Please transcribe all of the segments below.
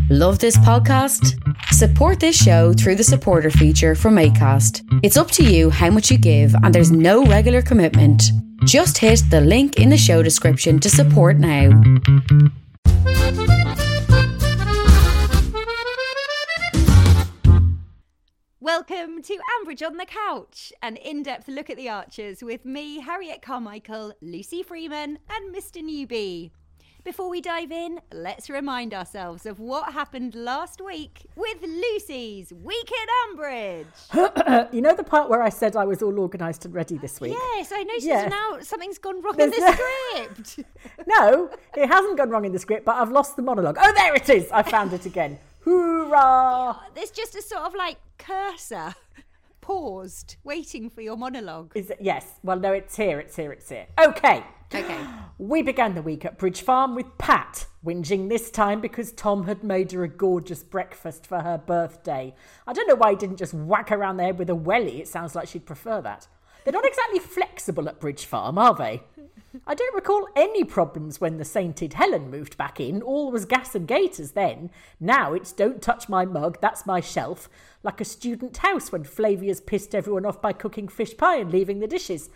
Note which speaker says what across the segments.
Speaker 1: Love this podcast? Support this show through the supporter feature from Acast. It's up to you how much you give and there's no regular commitment. Just hit the link in the show description to support now.
Speaker 2: Welcome to Ambridge on the Couch, an in-depth look at the Archers with me, Harriet Carmichael, Lucy Freeman and Mr. Newbie. Before we dive in, let's remind ourselves of what happened last week with Lucy's Week in Ambridge.
Speaker 3: You know the part where I said I was all organised and ready this week?
Speaker 2: Yes, I noticed now something's gone wrong in the script.
Speaker 3: No, it hasn't gone wrong in the script, but I've lost the monologue. Oh, there it is. I found it again. Hoorah!
Speaker 2: There's just a sort of like cursor paused, waiting for your monologue.
Speaker 3: Is it? Yes. Well, no, it's here. Okay. We began the week at Bridge Farm with Pat whinging this time because Tom had made her a gorgeous breakfast for her birthday. I don't know why he didn't just whack her around the head with a welly. It sounds like she'd prefer that. They're not exactly flexible at Bridge Farm, are they? I don't recall any problems when the sainted Helen moved back in. All was gas and gaiters then. Now it's don't touch my mug, that's my shelf. Like a student house when Flavia's pissed everyone off by cooking fish pie and leaving the dishes.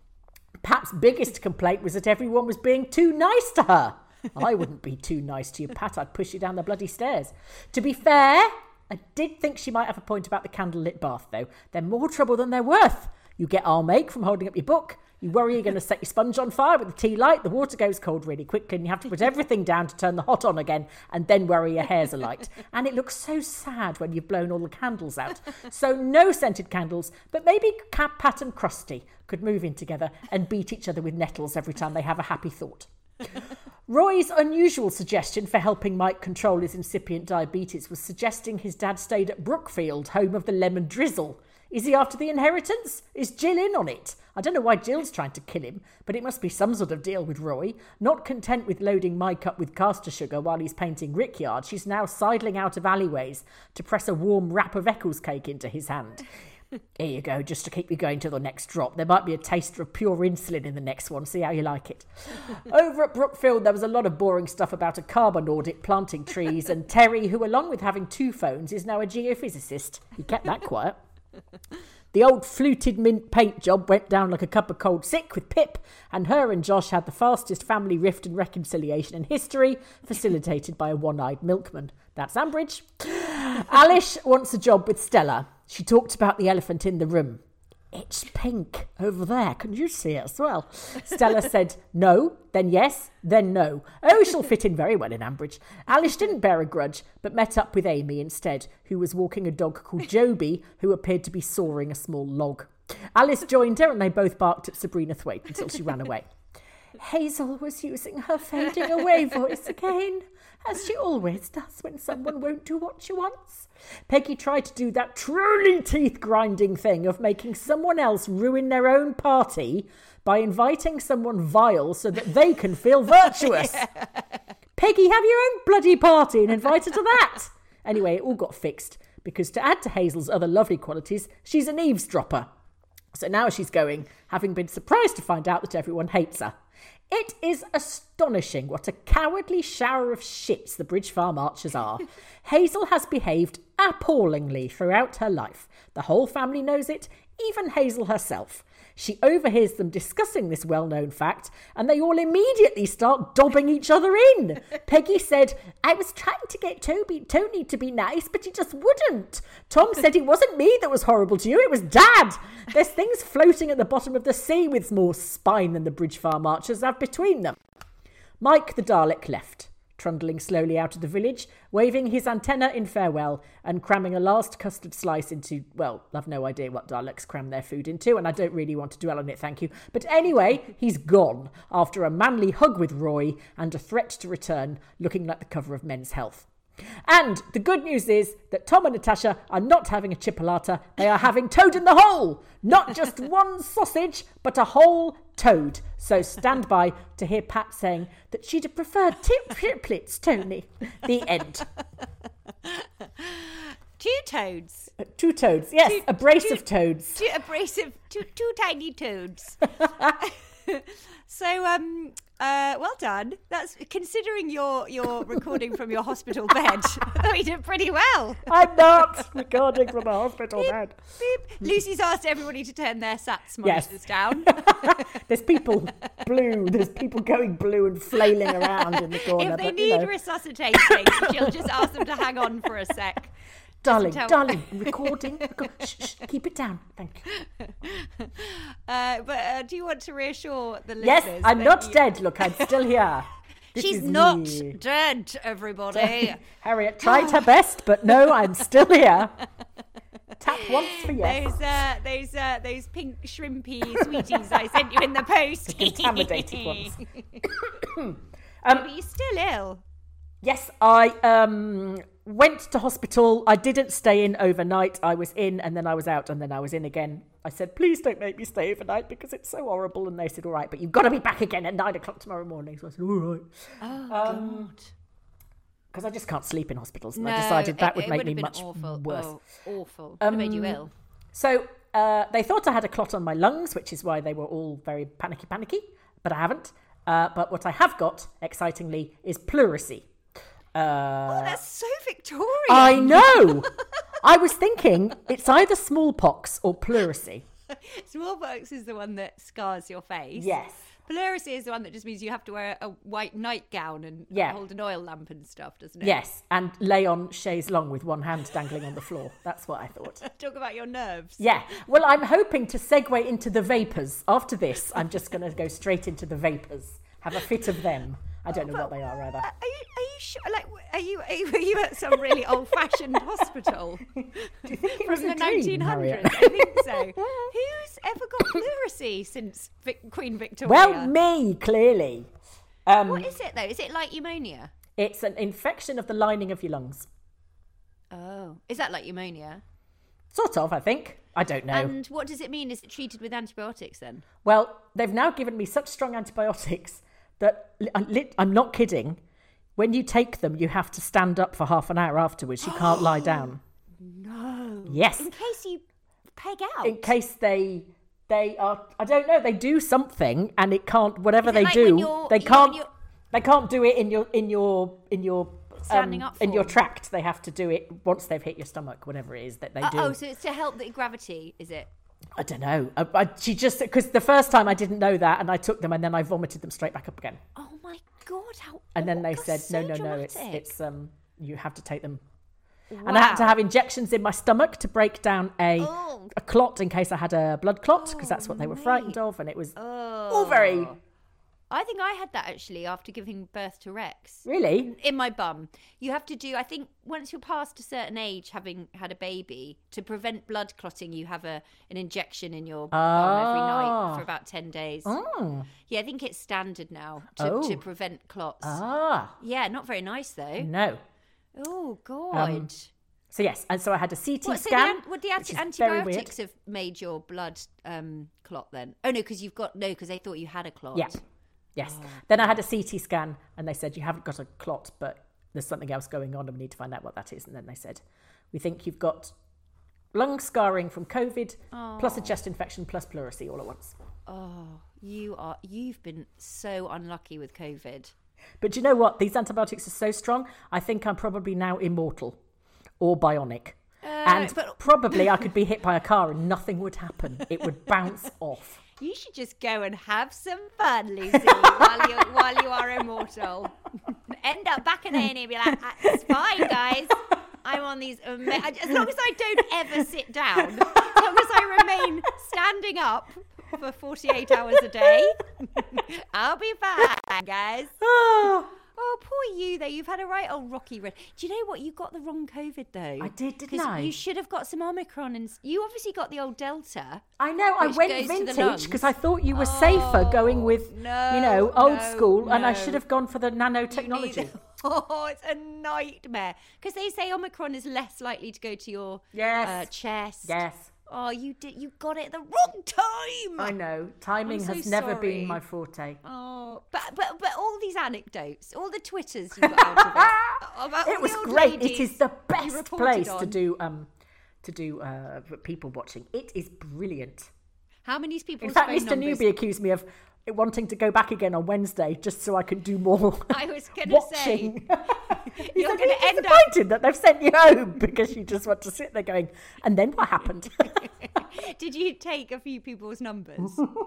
Speaker 3: Pat's biggest complaint was that everyone was being too nice to her. I wouldn't be too nice to you, Pat. I'd push you down the bloody stairs. To be fair, I did think she might have a point about the candlelit bath, though. They're more trouble than they're worth. You get arm ache from holding up your book. You worry you're going to set your sponge on fire with the tea light. The water goes cold really quickly and you have to put everything down to turn the hot on again and then worry your hair's alight. And it looks so sad when you've blown all the candles out. So no scented candles, but maybe Pat and Krusty could move in together and beat each other with nettles every time they have a happy thought. Roy's unusual suggestion for helping Mike control his incipient diabetes was suggesting his dad stayed at Brookfield, home of the lemon drizzle. Is he after the inheritance? Is Jill in on it? I don't know why Jill's trying to kill him, but it must be some sort of deal with Roy. Not content with loading Mike up with caster sugar while he's painting Rickyard, she's now sidling out of alleyways to press a warm wrap of Eccles cake into his hand. Here you go, just to keep you going to the next drop. There might be a taster of pure insulin in the next one. See how you like it. Over at Brookfield, there was a lot of boring stuff about a carbon audit, planting trees, and Terry, who, along with having 2 phones, is now a geophysicist. He kept that quiet. The old fluted mint paint job went down like a cup of cold sick with Pip, and her and Josh had the fastest family rift and reconciliation in history, facilitated by a one-eyed milkman. That's Ambridge. Alice wants a job with Stella. She talked about the elephant in the room. It's pink over there. Can you see it as well? Stella said no, then yes, then no. Oh, she'll fit in very well in Ambridge. Alice didn't bear a grudge, but met up with Amy instead, who was walking a dog called Joby, who appeared to be sawing a small log. Alice joined her and they both barked at Sabrina Thwaite until she ran away. Hazel was using her fading away voice again, as she always does when someone won't do what she wants. Peggy tried to do that truly teeth-grinding thing of making someone else ruin their own party by inviting someone vile so that they can feel virtuous. Peggy, have your own bloody party and invite her to that. Anyway, it all got fixed, because to add to Hazel's other lovely qualities, she's an eavesdropper. So now she's going, having been surprised to find out that everyone hates her. It is astonishing what a cowardly shower of shits the Bridge Farm Archers are. Hazel has behaved appallingly throughout her life. The whole family knows it, even Hazel herself. She overhears them discussing this well-known fact, and they all immediately start dobbing each other in. Peggy said, I was trying to get Tony to be nice, but he just wouldn't. Tom said it wasn't me that was horrible to you, it was Dad. There's things floating at the bottom of the sea with more spine than the Bridge Farm Archers have between them. Mike the Dalek left, trundling slowly out of the village, waving his antenna in farewell and cramming a last custard slice into, well, I've no idea what Daleks cram their food into, and I don't really want to dwell on it, thank you. But anyway, he's gone after a manly hug with Roy and a threat to return, looking like the cover of Men's Health. And the good news is that Tom and Natasha are not having a chipolata, they are having toad in the hole! Not just one sausage, but a whole toad. So stand by to hear Pat saying that she'd have preferred triplets, Tony. The end.
Speaker 2: 2 toads.
Speaker 3: 2 toads, yes, a brace of toads.
Speaker 2: Two tiny toads. So, Well done. That's considering you're recording from your hospital bed. You did pretty well.
Speaker 3: I'm not recording from a hospital bed.
Speaker 2: Beep. Lucy's asked everybody to turn their SATS monitors down.
Speaker 3: There's people blue. There's people going blue and flailing around in the corner.
Speaker 2: If they need resuscitating, she'll just ask them to hang on for a sec.
Speaker 3: Darling, recording. Shh, keep it down. Thank you.
Speaker 2: But do you want to reassure the listeners?
Speaker 3: Yes, I'm not dead. Look, I'm still here.
Speaker 2: She's not dead, everybody.
Speaker 3: Harriet tried her best, but no, I'm still here. Tap once for yes.
Speaker 2: Those pink shrimpy sweeties I sent you in the post.
Speaker 3: The contaminated ones.
Speaker 2: But you're still ill.
Speaker 3: Yes, I went to hospital. I didn't stay in overnight. I was in and then I was out and then I was in again. I said, please don't make me stay overnight because it's so horrible. And they said, all right, but you've got to be back again at 9 o'clock tomorrow morning. So I said, all right.
Speaker 2: Oh, God.
Speaker 3: Because I just can't sleep in hospitals. And I decided that would make me much worse.
Speaker 2: Oh, awful. It made you ill.
Speaker 3: So they thought I had a clot on my lungs, which is why they were all very panicky. But I haven't. But what I have got, excitingly, is pleurisy.
Speaker 2: That's so Victorian.
Speaker 3: I know. I was thinking it's either smallpox or pleurisy.
Speaker 2: Smallpox is the one that scars your face.
Speaker 3: Yes.
Speaker 2: Pleurisy is the one that just means you have to wear a white nightgown and hold an oil lamp and stuff, doesn't it?
Speaker 3: Yes, and lay on chaise longue with one hand dangling on the floor. That's what I thought.
Speaker 2: Talk about your nerves.
Speaker 3: Yeah. Well, I'm hoping to segue into the vapours. After this, I'm just going to go straight into the vapours. Have a fit of them. I don't know what they are, rather.
Speaker 2: Are you sure? Like, were you at some really old-fashioned hospital?
Speaker 3: Do you think it was
Speaker 2: from
Speaker 3: a
Speaker 2: the
Speaker 3: dream,
Speaker 2: 1900s?
Speaker 3: Harriet?
Speaker 2: I think so. Who's ever got pleurisy since Queen Victoria?
Speaker 3: Well, me, clearly.
Speaker 2: What is it, though? Is it like pneumonia?
Speaker 3: It's an infection of the lining of your lungs.
Speaker 2: Oh. Is that like pneumonia?
Speaker 3: Sort of, I think. I don't know.
Speaker 2: And what does it mean? Is it treated with antibiotics, then?
Speaker 3: Well, they've now given me such strong antibiotics that I'm not kidding. When you take them, you have to stand up for half an hour afterwards. You can't lie down.
Speaker 2: No.
Speaker 3: Yes.
Speaker 2: In case you peg out.
Speaker 3: In case they are, I don't know, they do something and it can't, whatever they
Speaker 2: like
Speaker 3: do, they can't do it in your
Speaker 2: standing up
Speaker 3: in your tract. They have to do it once they've hit your stomach, whatever it is that they do.
Speaker 2: Oh, so it's to help the gravity, is it?
Speaker 3: I don't know. She just, because the first time I didn't know that and I took them and then I vomited them straight back up again.
Speaker 2: Oh my God, how...
Speaker 3: And then they said,
Speaker 2: so
Speaker 3: no,
Speaker 2: dramatic.
Speaker 3: it's you have to take them.
Speaker 2: Wow.
Speaker 3: And I had to have injections in my stomach to break down a clot in case I had a blood clot, because that's what they were frightened of, and it was all very...
Speaker 2: I think I had that actually after giving birth to Rex.
Speaker 3: Really?
Speaker 2: In my bum. You have to do, I think, once you're past a certain age, having had a baby, to prevent blood clotting, you have an injection in your bum every night for about 10 days.
Speaker 3: Oh.
Speaker 2: Yeah, I think it's standard now to prevent clots. Yeah, not very nice though.
Speaker 3: No.
Speaker 2: Oh, God.
Speaker 3: So yes, and so I had a CT
Speaker 2: So
Speaker 3: scan.
Speaker 2: Would the antibiotics have made your blood clot then? Oh, no, because they thought you had a clot.
Speaker 3: Yeah. Yes. Then I had a CT scan and they said, you haven't got a clot, but there's something else going on and we need to find out what that is. And then they said, we think you've got lung scarring from COVID, plus a chest infection, plus pleurisy all at once.
Speaker 2: Oh, you've been so unlucky with COVID.
Speaker 3: But do you know what? These antibiotics are so strong, I think I'm probably now immortal or bionic. Probably I could be hit by a car and nothing would happen. It would bounce off.
Speaker 2: You should just go and have some fun, Lucy, while you are immortal. End up back in A&E and be like, it's fine, guys. I'm on these... as long as I don't ever sit down, as long as I remain standing up for 48 hours a day, I'll be fine, guys. Oh, poor you, though. You've had a right old rocky run. Do you know what? You got the wrong COVID, though.
Speaker 3: I did, didn't I?
Speaker 2: You should have got some Omicron. And you obviously got the old Delta.
Speaker 3: I know. I went vintage because I thought you were safer going with, old school. And I should have gone for the nanotechnology.
Speaker 2: It's a nightmare. Because they say Omicron is less likely to go to your chest.
Speaker 3: Yes.
Speaker 2: Oh, you got it at the wrong time.
Speaker 3: I know. Timing has never been my forte.
Speaker 2: Oh, but all these anecdotes, all the Twitters you got out of it. About
Speaker 3: it was great. It is the best place to do people watching. It is brilliant.
Speaker 2: How many people?
Speaker 3: In fact, Mr. Newby accused me of wanting to go back again on Wednesday just so I can do more
Speaker 2: I was going to say,
Speaker 3: you're going to end disappointed that they've sent you home because you just want to sit there going, and then what happened?
Speaker 2: Did you take a few people's numbers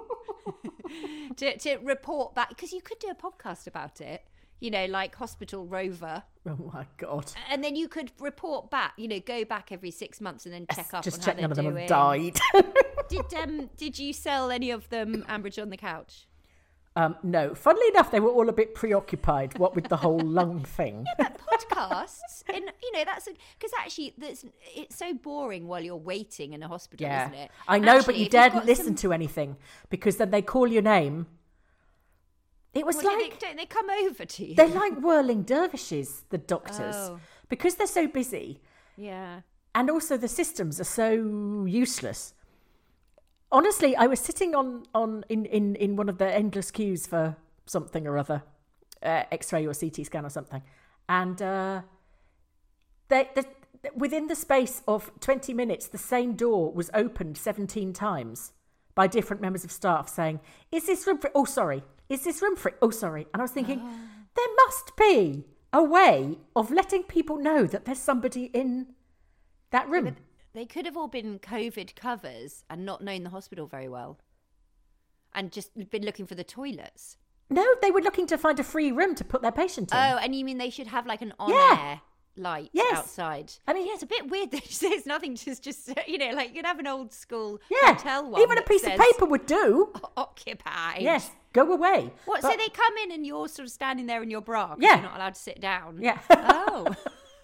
Speaker 2: to report back? Because you could do a podcast about it, like Hospital Rover.
Speaker 3: Oh my God.
Speaker 2: And then you could report back, go back every 6 months and then check up
Speaker 3: just
Speaker 2: on
Speaker 3: check
Speaker 2: how
Speaker 3: none of them
Speaker 2: doing.
Speaker 3: have died.
Speaker 2: Did you sell any of them Ambridge on the Couch?
Speaker 3: No. Funnily enough, they were all a bit preoccupied, what with the whole lung thing.
Speaker 2: Yeah, but podcasts, and that's because actually it's so boring while you're waiting in a hospital, isn't it?
Speaker 3: I know,
Speaker 2: actually,
Speaker 3: but you daren't listen to anything because then they call your name. It was like...
Speaker 2: Don't they come over to you?
Speaker 3: They're like whirling dervishes, the doctors, because they're so busy.
Speaker 2: Yeah.
Speaker 3: And also the systems are so useless. Honestly, I was sitting in one of the endless queues for something or other, X-ray or CT scan or something, and within the space of 20 minutes, the same door was opened 17 times by different members of staff saying, "Is this room free? Oh, sorry. Is this room free? Oh, sorry." And I was thinking, there must be a way of letting people know that there's somebody in that room.
Speaker 2: Yeah, they could have all been COVID covers and not known the hospital very well and just been looking for the toilets.
Speaker 3: No, they were looking to find a free room to put their patient in.
Speaker 2: Oh, and you mean they should have like an on-air light outside?
Speaker 3: I mean,
Speaker 2: it's a bit weird that there's nothing to just, like you'd have an old school
Speaker 3: yeah,
Speaker 2: hotel one.
Speaker 3: even a piece of paper would do.
Speaker 2: Occupied.
Speaker 3: Yes, go away.
Speaker 2: What? So they come in and you're sort of standing there in your bra because
Speaker 3: Yeah.
Speaker 2: you're not allowed to sit down?
Speaker 3: Yeah.
Speaker 2: Oh.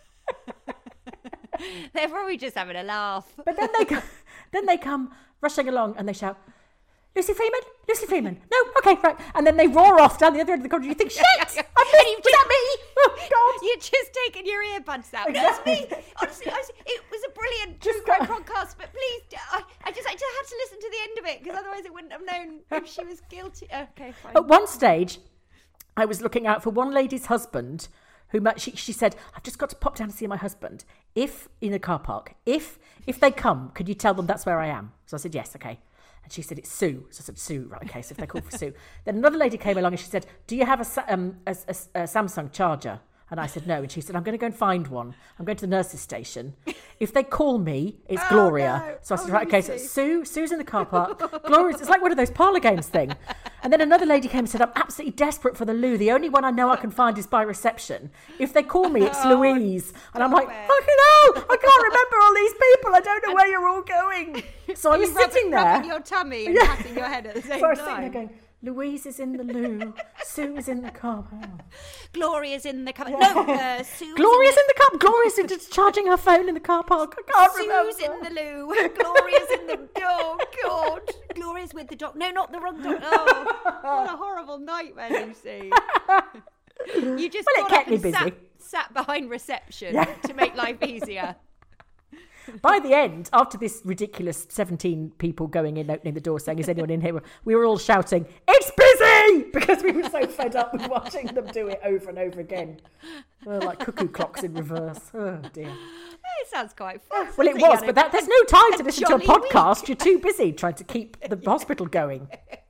Speaker 2: They're probably just having a laugh.
Speaker 3: But then they come rushing along and they shout, "Lucy Freeman? Lucy Freeman. No, okay, right." And then they roar off down the other end of the corridor. You think, "Shit, was that me? Oh, God."
Speaker 2: You're just taking your earbuds out.
Speaker 3: Exactly.
Speaker 2: That's me. Honestly, it was a brilliant true crime podcast, but please, I just had to listen to the end of it because otherwise I wouldn't have known if she was guilty. Okay, fine.
Speaker 3: At one stage, I was looking out for one lady's husband who she said, "I've just got to pop down to see my husband. If in a car park, if they come, could you tell them that's where I am?" So I said, "Yes, okay." And she said, "It's Sue." So I said, "Sue, right, okay." So if they call for Sue. Then another lady came along and she said, "Do you have a Samsung charger?" And I said, "No." And she said, "I'm going to go and find one. I'm going to the nurse's station. If they call me, it's Gloria."
Speaker 2: No.
Speaker 3: So I said, "Right, okay." So Sue's in the car park. Gloria's, it's like one of those parlour games thing. And then another lady came and said, "I'm absolutely desperate for the loo. The only one I know I can find is by reception. If they call me, it's Louise." And I'm like, "Fucking hell, I can't remember all these people. I don't know where you're all going." So I was sitting there.
Speaker 2: Rubbing your tummy and patting your head at the same
Speaker 3: So I was
Speaker 2: time.
Speaker 3: sitting there going, "Louise is in the loo. Sue is in the car."
Speaker 2: Gloria's in the car. No, Sue's
Speaker 3: Gloria's in the car. Gloria's just charging her phone in the car park. I can't remember.
Speaker 2: Sue's in the loo. Gloria's in the... Oh, God. Gloria's with the dog. No, not the wrong dog. Oh, what a horrible nightmare, Lucy. You just
Speaker 3: Well, it
Speaker 2: got
Speaker 3: kept
Speaker 2: up
Speaker 3: me
Speaker 2: and
Speaker 3: busy.
Speaker 2: sat behind reception to make life easier.
Speaker 3: By the end, after this ridiculous 17 people going in, opening the door, saying, "Is anyone in here?" we were all shouting, "It's busy!" because we were so fed up with watching them do it over and over again. Like cuckoo clocks in reverse. Oh, dear.
Speaker 2: It sounds quite fun.
Speaker 3: Well, it was, but there's no time to listen to a podcast. You're too busy trying to keep the hospital going.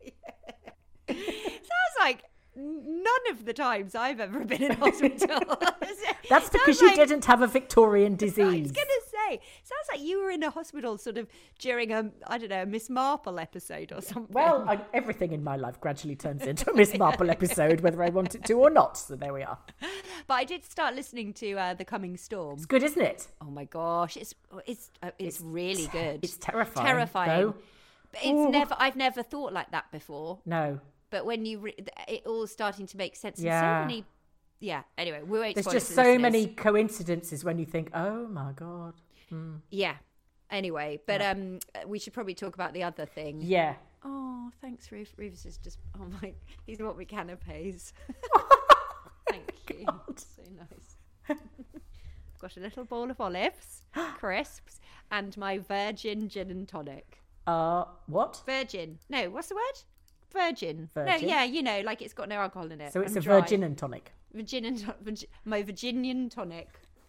Speaker 2: Sounds like none of the times I've ever been in hospital.
Speaker 3: That's because you didn't have a Victorian disease.
Speaker 2: I was going to say, sounds like you were in a hospital sort of during a Miss Marple episode or something.
Speaker 3: Well, everything in my life gradually turns into a Miss Marple episode, whether I want it to or not. So there we are.
Speaker 2: But I did start listening to The Coming Storm.
Speaker 3: It's good, isn't it?
Speaker 2: Oh my gosh, it's really good.
Speaker 3: It's terrifying.
Speaker 2: Terrifying. But I've never thought like that before.
Speaker 3: No.
Speaker 2: But when it all starting to make sense.
Speaker 3: Yeah.
Speaker 2: And so many. Yeah. Anyway, we won't.
Speaker 3: There's
Speaker 2: spoil
Speaker 3: just
Speaker 2: for
Speaker 3: so
Speaker 2: listeners.
Speaker 3: many coincidences when you think, "Oh my God."
Speaker 2: Yeah. Anyway, but we should probably talk about the other thing.
Speaker 3: Yeah.
Speaker 2: Oh, thanks, Rufus is just. Oh my, he's bought me canapes. Thank you. So nice. Got a little bowl of olives, crisps, and my virgin gin and tonic.
Speaker 3: What?
Speaker 2: Virgin. No, what's the word? Virgin.
Speaker 3: Virgin?
Speaker 2: No, yeah, like it's got no alcohol in it.
Speaker 3: So it's
Speaker 2: and
Speaker 3: a
Speaker 2: dry.
Speaker 3: virgin and tonic.
Speaker 2: My Virginian tonic.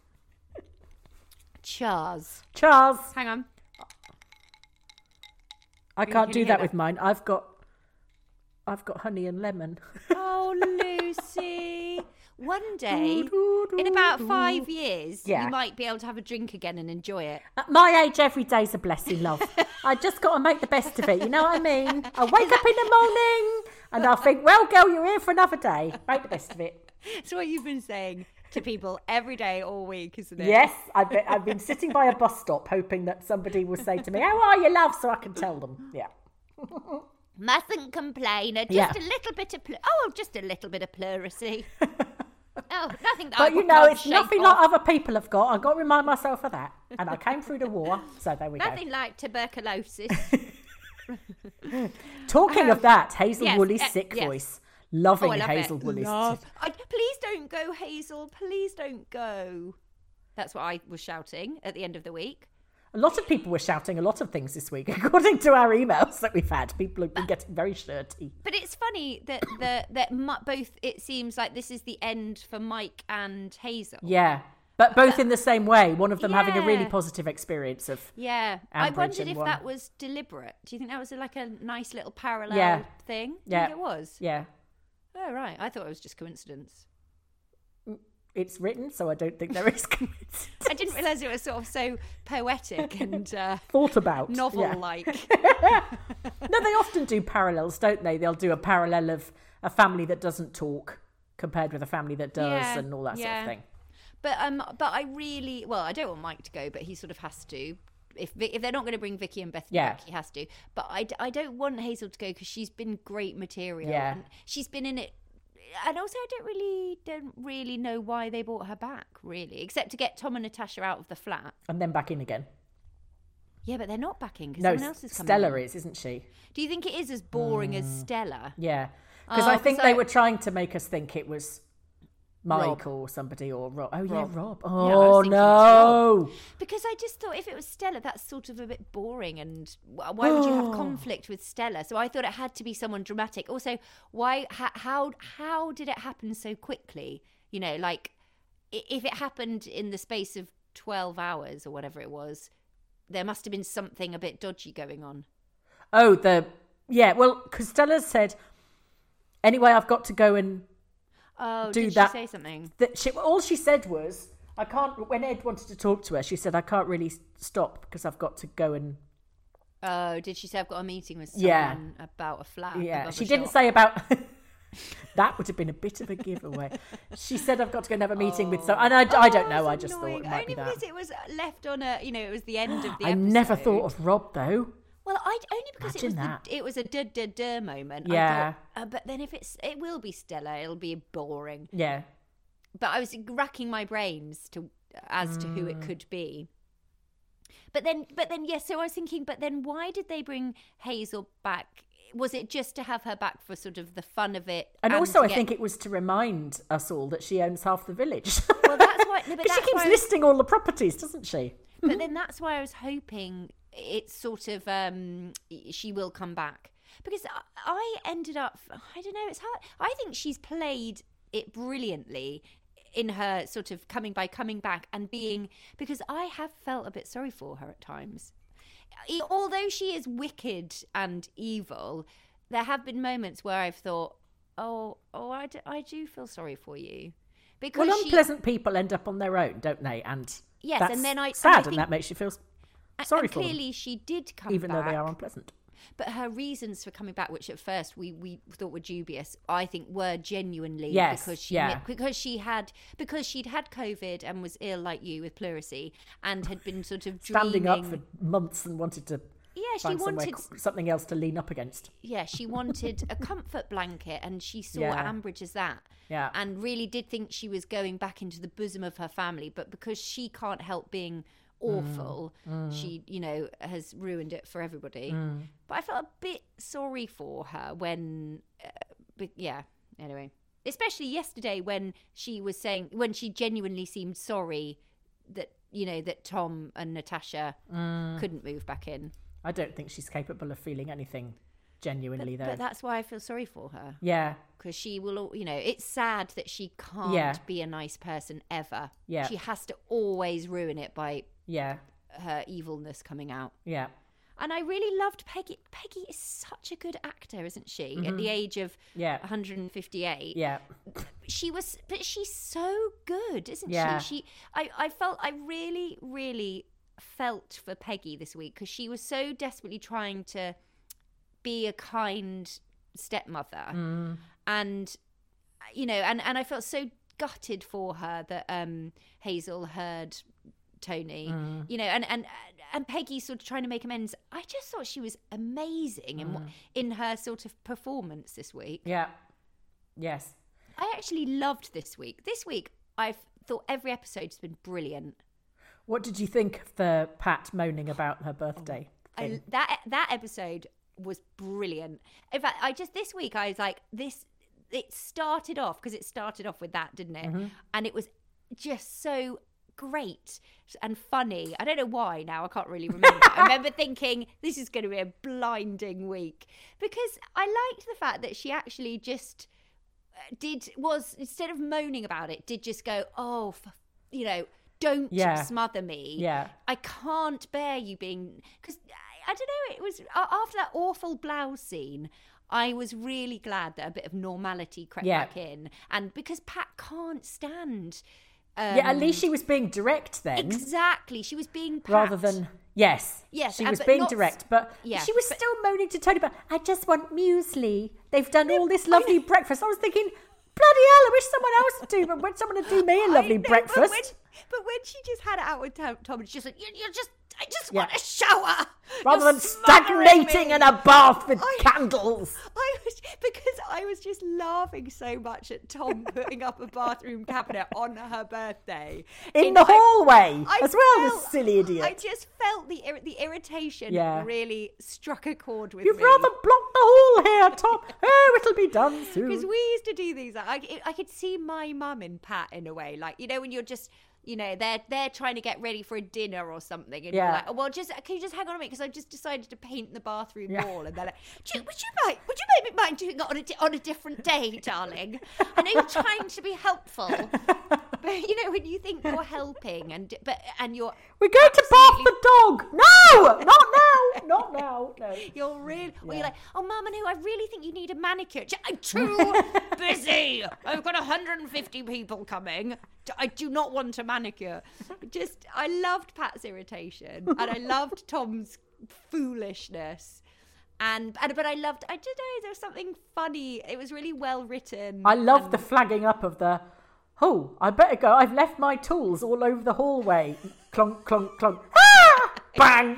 Speaker 2: Chars. Hang on.
Speaker 3: I can't
Speaker 2: you
Speaker 3: do
Speaker 2: hear
Speaker 3: that
Speaker 2: that?
Speaker 3: with mine. I've got I've got honey and lemon.
Speaker 2: Oh, Lucy. One day, in about 5 years, you might be able to have a drink again and enjoy it.
Speaker 3: At my age, every day's a blessing, love. I just got to make the best of it, you know what I mean? I wake up in the morning and I think, well, girl, you're here for another day. Make the best of it.
Speaker 2: It's what you've been saying to people every day, all week, isn't it?
Speaker 3: Yes, I've been sitting by a bus stop hoping that somebody will say to me, how are you, love? So I can tell them. Yeah.
Speaker 2: Mustn't complain. Just a little bit of just a little bit of pleurisy. Oh, nothing that
Speaker 3: but you know, it's nothing like other people have got. I've got to remind myself of that. And I came through the war, so there we go.
Speaker 2: Nothing like tuberculosis.
Speaker 3: Talking of that, Hazel Woolley's sick voice. Loving Hazel Woolley's.
Speaker 2: Please don't go, Hazel. Please don't go. That's what I was shouting at the end of the week.
Speaker 3: A lot of people were shouting a lot of things this week, according to our emails that we've had. People have been getting very shirty.
Speaker 2: But it's funny that both, it seems like this is the end for Mike and Hazel.
Speaker 3: Yeah, but both in the same way. One of them having a really positive experience of
Speaker 2: I wondered if that was deliberate. Do you think that was like a nice little parallel thing? Do you think it was?
Speaker 3: Yeah.
Speaker 2: Oh, right. I thought it was just coincidence.
Speaker 3: It's written, so I don't think there is coincidence.
Speaker 2: I didn't realise it was sort of so poetic and
Speaker 3: thought about,
Speaker 2: novel-like.
Speaker 3: No, they often do parallels, don't they? They'll do a parallel of a family that doesn't talk compared with a family that does, and all that sort of thing.
Speaker 2: But I really, I don't want Mike to go, but he sort of has to. If they're not going to bring Vicky and Bethany back, he has to. But I don't want Hazel to go because she's been great material.
Speaker 3: Yeah.
Speaker 2: And she's been in it. And also, I don't really know why they brought her back, really, except to get Tom and Natasha out of the flat
Speaker 3: and then back in again.
Speaker 2: Yeah, but they're not back in because someone else is coming.
Speaker 3: Stella
Speaker 2: in.
Speaker 3: isn't she?
Speaker 2: Do you think it is as boring as Stella?
Speaker 3: Yeah, because I think they were trying to make us think it was Mike or somebody or Rob. Oh, yeah, Rob. Oh, no.
Speaker 2: Because I just thought if it was Stella, that's sort of a bit boring. And why would you have conflict with Stella? So I thought it had to be someone dramatic. Also, how did it happen so quickly? You know, like if it happened in the space of 12 hours or whatever it was, there must have been something a bit dodgy going on.
Speaker 3: Oh, because Stella said, anyway, I've got to go and
Speaker 2: did she say something?
Speaker 3: All she said was, I can't, when Ed wanted to talk to her, she said, I can't really stop because I've got to go and...
Speaker 2: Oh, did she say I've got a meeting with someone about a flat?
Speaker 3: Yeah, she didn't say about... That would have been a bit of a giveaway. She said, I've got to go and have a meeting with someone. And I don't know, I just thought it might be that.
Speaker 2: Only because it was left on it was the end of the episode.
Speaker 3: I never thought of Rob, though.
Speaker 2: Well, only because it was a duh moment.
Speaker 3: Yeah.
Speaker 2: I thought, but then if it will be Stella, it'll be boring.
Speaker 3: Yeah.
Speaker 2: But I was racking my brains as to who it could be. But then, yes. So I was thinking, but then why did they bring Hazel back? Was it just to have her back for sort of the fun of it?
Speaker 3: And also, I think it was to remind us all that she owns half the village.
Speaker 2: Well, that's why. No,
Speaker 3: she keeps listing all the properties, doesn't she?
Speaker 2: But then that's why I was hoping it's sort of she will come back, because I ended up, I don't know, it's hard. I think she's played it brilliantly in her sort of coming back and being, because I have felt a bit sorry for her at times. Although she is wicked and evil, there have been moments where I've thought, I do feel sorry for you. Because
Speaker 3: unpleasant people end up on their own, don't they? And
Speaker 2: yes,
Speaker 3: that's
Speaker 2: and then
Speaker 3: and that makes you feel sorry for them.
Speaker 2: Clearly she did come
Speaker 3: even
Speaker 2: back,
Speaker 3: though they are unpleasant.
Speaker 2: But her reasons for coming back, which at first we thought were dubious, I think were genuinely because she'd had COVID and was ill like you with pleurisy and had been sort of
Speaker 3: standing up for months and wanted to
Speaker 2: she wanted
Speaker 3: something else to lean up against.
Speaker 2: Yeah, she wanted a comfort blanket, and she saw Ambridge as that.
Speaker 3: Yeah,
Speaker 2: and really did think she was going back into the bosom of her family, but because she can't help being awful, she has ruined it for everybody. But I felt a bit sorry for her when anyway, especially yesterday when she was saying, when she genuinely seemed sorry that that Tom and Natasha couldn't move back in.
Speaker 3: I don't think she's capable of feeling anything genuinely though.
Speaker 2: But that's why I feel sorry for her.
Speaker 3: Yeah,
Speaker 2: because she will, it's sad that she can't be a nice person ever. Yeah, she has to always ruin it by her evilness coming out.
Speaker 3: Yeah.
Speaker 2: And I really loved Peggy. Peggy is such a good actor, isn't she? At the age of 158.
Speaker 3: Yeah.
Speaker 2: But she's so good, isn't she? I really, really felt for Peggy this week because she was so desperately trying to be a kind stepmother. And, you know, and I felt so gutted for her that Hazel heard Tony, you know, and Peggy sort of trying to make amends. I just thought she was amazing in her sort of performance this week.
Speaker 3: Yeah. Yes.
Speaker 2: I actually loved this week. This week, I've thought every episode's been brilliant.
Speaker 3: What did you think of the Pat moaning about her birthday thing?
Speaker 2: That episode was brilliant. In fact, this week I was like, it started off with that, didn't it? And it was just so great and funny. I don't know why now, I can't really remember. I remember thinking this is going to be a blinding week because I liked the fact that she actually just instead of moaning about it, did just go, oh, you know, don't smother me.
Speaker 3: Yeah.
Speaker 2: I can't bear you being, because I don't know, it was after that awful blouse scene, I was really glad that a bit of normality crept back in. And because Pat can't stand...
Speaker 3: at least she was being direct then.
Speaker 2: Exactly. She was being Pat.
Speaker 3: Rather than... Yes, she was being direct. But she was still moaning to Tony about, I just want muesli. They've done all this lovely breakfast. I was thinking, bloody hell, I wish someone else would do, but someone would do me a lovely breakfast.
Speaker 2: But when she just had it out with Tom, it's just like, I just want a shower.
Speaker 3: Rather than stagnating in a bath with candles.
Speaker 2: Because I was just laughing so much at Tom putting up a bathroom cabinet on her birthday.
Speaker 3: In the hallway as well, this silly idiot.
Speaker 2: I just felt the irritation really struck a chord with me.
Speaker 3: You'd rather block the hall here, Tom. Oh, it'll be done soon.
Speaker 2: Because we used to do these. I could see my mum in Pat in a way. Like, you know, when you're just... You know, they're trying to get ready for a dinner or something, and you're like, oh, well, can you just hang on a minute because I just decided to paint the bathroom wall, and they're like, would you make me mind doing it on a different day, darling? I know you're trying to be helpful, but you know when you think you're helping and you're
Speaker 3: we're going to bath the dog. No, not now. No,
Speaker 2: you're really. Well, you're like, oh, Mum, I really think you need a manicure. I'm too busy. I've got 150 people coming. I do not want a manicure. I loved Pat's irritation and I loved Tom's foolishness. But I don't know, there was something funny. It was really well written.
Speaker 3: I loved the flagging up of I better go. I've left my tools all over the hallway. Clonk, clonk, clonk. Ah! Bang!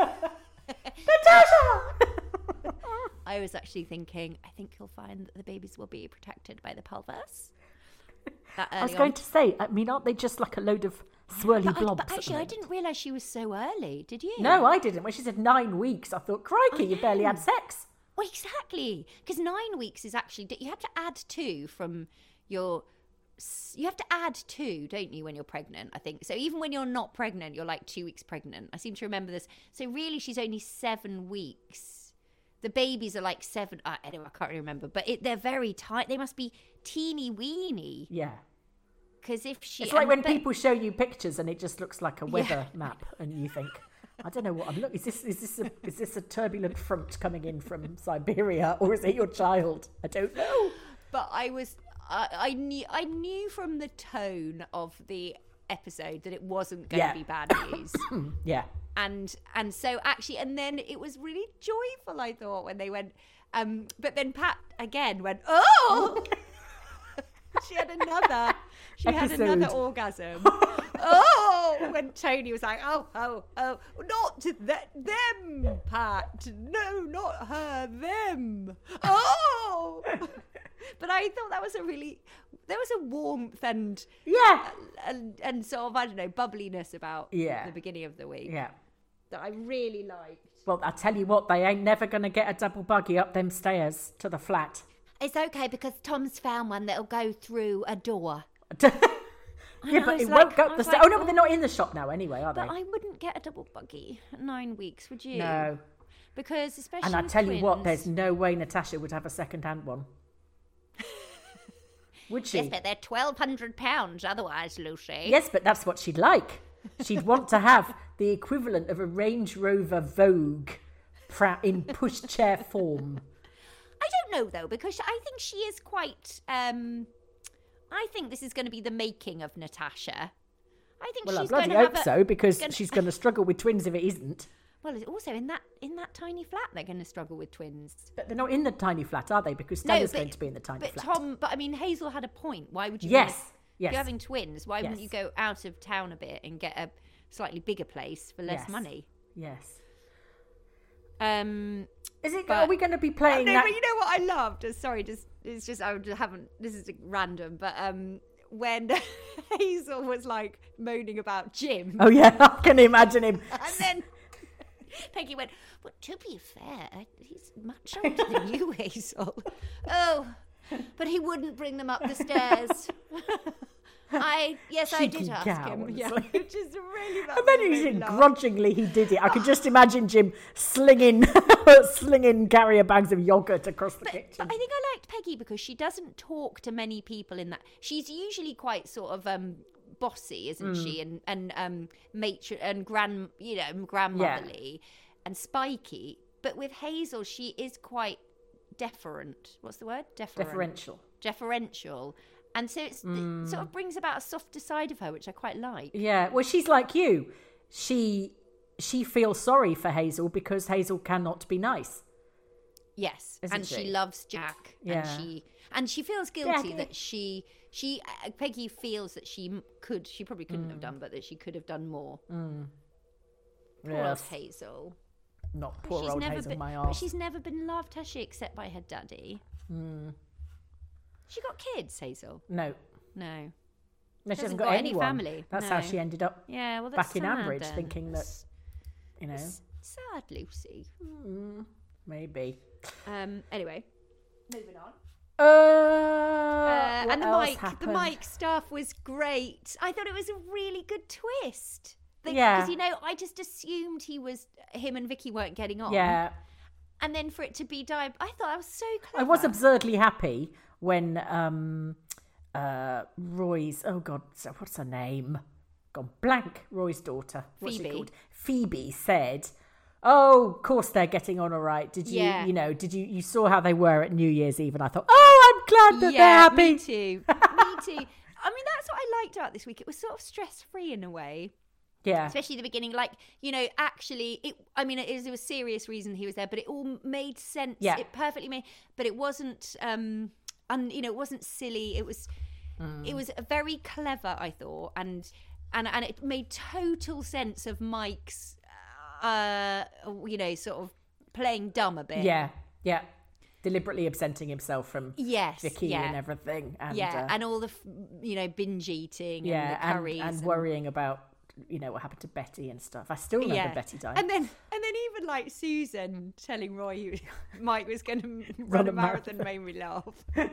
Speaker 3: Natasha!
Speaker 2: I was actually thinking, I think you'll find that the babies will be protected by the pelvis.
Speaker 3: I was going to say, I mean, aren't they just like a load of swirly blobs?
Speaker 2: But actually, I didn't realise she was so early, did you?
Speaker 3: No, I didn't. When she said 9 weeks, I thought, crikey, you barely had sex.
Speaker 2: Well, exactly. Because 9 weeks is actually, you have to add 2 from your... You have to add 2, don't you, when you're pregnant, I think. So even when you're not pregnant, you're like 2 weeks pregnant. I seem to remember this. So really, she's only 7 weeks. The babies are like 7. Anyway, I can't really remember. But they're very tight. They must be teeny weeny.
Speaker 3: Yeah.
Speaker 2: Because if she...
Speaker 3: It's like when people show you pictures and it just looks like a weather map and you think, I don't know what I'm looking... Is this a turbulent front coming in from Siberia or is it your child? I don't know.
Speaker 2: But I knew from the tone of the episode that it wasn't going to be bad news.
Speaker 3: Yeah.
Speaker 2: And so actually, and then it was really joyful, I thought, when they went, but then Pat again went, oh! She had another orgasm. Oh, when Tony was like, oh, not them, Pat. No, not her, them. Oh! But I thought there was a warmth and sort of, I don't know, bubbliness about the beginning of the week.
Speaker 3: Yeah.
Speaker 2: That I really liked.
Speaker 3: Well, I tell you what, they ain't never going to get a double buggy up them stairs to the flat.
Speaker 2: It's okay because Tom's found one that'll go through a door.
Speaker 3: But it won't go up the stairs. Oh, no, but they're not in the shop now anyway, are they?
Speaker 2: But I wouldn't get a double buggy at 9 weeks, would you?
Speaker 3: No.
Speaker 2: Because especially
Speaker 3: And I tell you what, there's no way Natasha would have a second-hand one. Would she?
Speaker 2: Yes, but they're £1,200 otherwise, Lucy.
Speaker 3: Yes, but that's what she'd like. She'd want to have the equivalent of a Range Rover Vogue in pushchair form.
Speaker 2: I don't know, though, because I think she is quite... I think this is going to be the making of Natasha. I think she's going to
Speaker 3: hope so, because she's going to struggle with twins if it isn't.
Speaker 2: Well, also in that tiny flat, they're going to struggle with twins.
Speaker 3: But they're not in the tiny flat, are they? Because Stella's going to be in the tiny flat.
Speaker 2: But I mean, Hazel had a point. Why would you?
Speaker 3: Yes.
Speaker 2: If you're having twins, why wouldn't you go out of town a bit and get a slightly bigger place for less money?
Speaker 3: Yes.
Speaker 2: Is
Speaker 3: it? Are we going to be playing?
Speaker 2: No, but you know what I loved? This is random, but when Hazel was like moaning about Jim.
Speaker 3: Oh yeah, I can imagine him.
Speaker 2: And then Peggy went, "But to be fair, he's much older than you, Hazel." Oh, but he wouldn't bring them up the stairs. I did ask him. Yeah, which is really.
Speaker 3: And then he said grudgingly he did it. I could just imagine Jim slinging carrier bags of yogurt across the kitchen.
Speaker 2: But I think I liked Peggy because she doesnly talk to many people in that. She's usually quite sort of bossy, isn't she? And matron and grandmotherly and spiky. But with Hazel, she is quite deferent. What's the word? Deferential. And so it sort of brings about a softer side of her, which I quite like.
Speaker 3: Yeah, well, she's like you. She feels sorry for Hazel because Hazel cannot be nice.
Speaker 2: Yes, and she loves Jack. Yeah. And she feels guilty that Peggy feels that she probably couldn't have done, but that she could have done more. Poor old Hazel.
Speaker 3: Not poor old Hazel, my arse.
Speaker 2: But she's never been loved, has she, except by her daddy? She got kids, Hazel?
Speaker 3: No. She hasn't got
Speaker 2: any family.
Speaker 3: That's how she ended up back in Ambridge,
Speaker 2: then.
Speaker 3: Thinking that,
Speaker 2: Sad, Lucy.
Speaker 3: Maybe.
Speaker 2: Anyway, moving on.
Speaker 3: And
Speaker 2: the Mike stuff was great. I thought it was a really good twist.
Speaker 3: Because
Speaker 2: I just assumed him and Vicky weren't getting on.
Speaker 3: Yeah.
Speaker 2: And then for it to be I thought that was so clever.
Speaker 3: I was absurdly happy when Roy's, what's her name? Gone blank. Roy's daughter. What's
Speaker 2: Phoebe.
Speaker 3: She called? Phoebe said, "Oh, of course they're getting on all right. Did you, you saw how they were at New Year's Eve?" And I thought, I'm glad that they're happy.
Speaker 2: Me too. I mean, that's what I liked about this week. It was sort of stress-free in a way.
Speaker 3: Yeah.
Speaker 2: Especially the beginning, actually, it was a serious reason he was there, but it all made sense.
Speaker 3: Yeah.
Speaker 2: It perfectly made, but it wasn't, it wasn't silly. It was very clever, I thought, and it made total sense of Mike's, sort of playing dumb a bit.
Speaker 3: Yeah. Yeah. Deliberately absenting himself from Vicky and everything. And,
Speaker 2: and all the, binge eating and the curries.
Speaker 3: And worrying about, what happened to Betty and stuff. I still remember Betty dying.
Speaker 2: And then even like Susan telling Roy Mike was going to run a marathon made me laugh.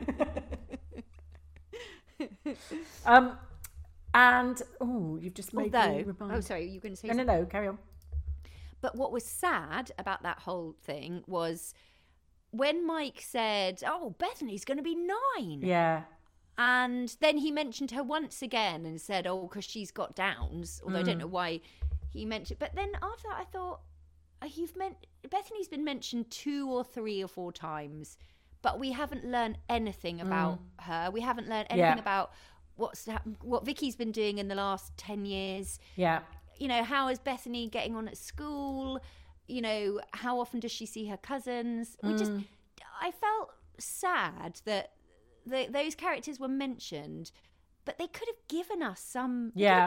Speaker 3: You've just made me remind.
Speaker 2: Oh, sorry, you were going to say
Speaker 3: something? No, carry on.
Speaker 2: But what was sad about that whole thing was when Mike said, "Oh, Bethany's going to be 9."
Speaker 3: Yeah.
Speaker 2: And then he mentioned her once again and said, "Oh, because she's got Downs." Although I don't know why he mentioned. But then after that, I thought, Bethany's been mentioned 2 or 3 or 4 times, but we haven't learned anything about her. We haven't learned anything about what Vicky's been doing in the last 10 years.
Speaker 3: Yeah.
Speaker 2: How is Bethany getting on at school? How often does she see her cousins? I felt sad that those characters were mentioned, but they could have given us something. Yeah.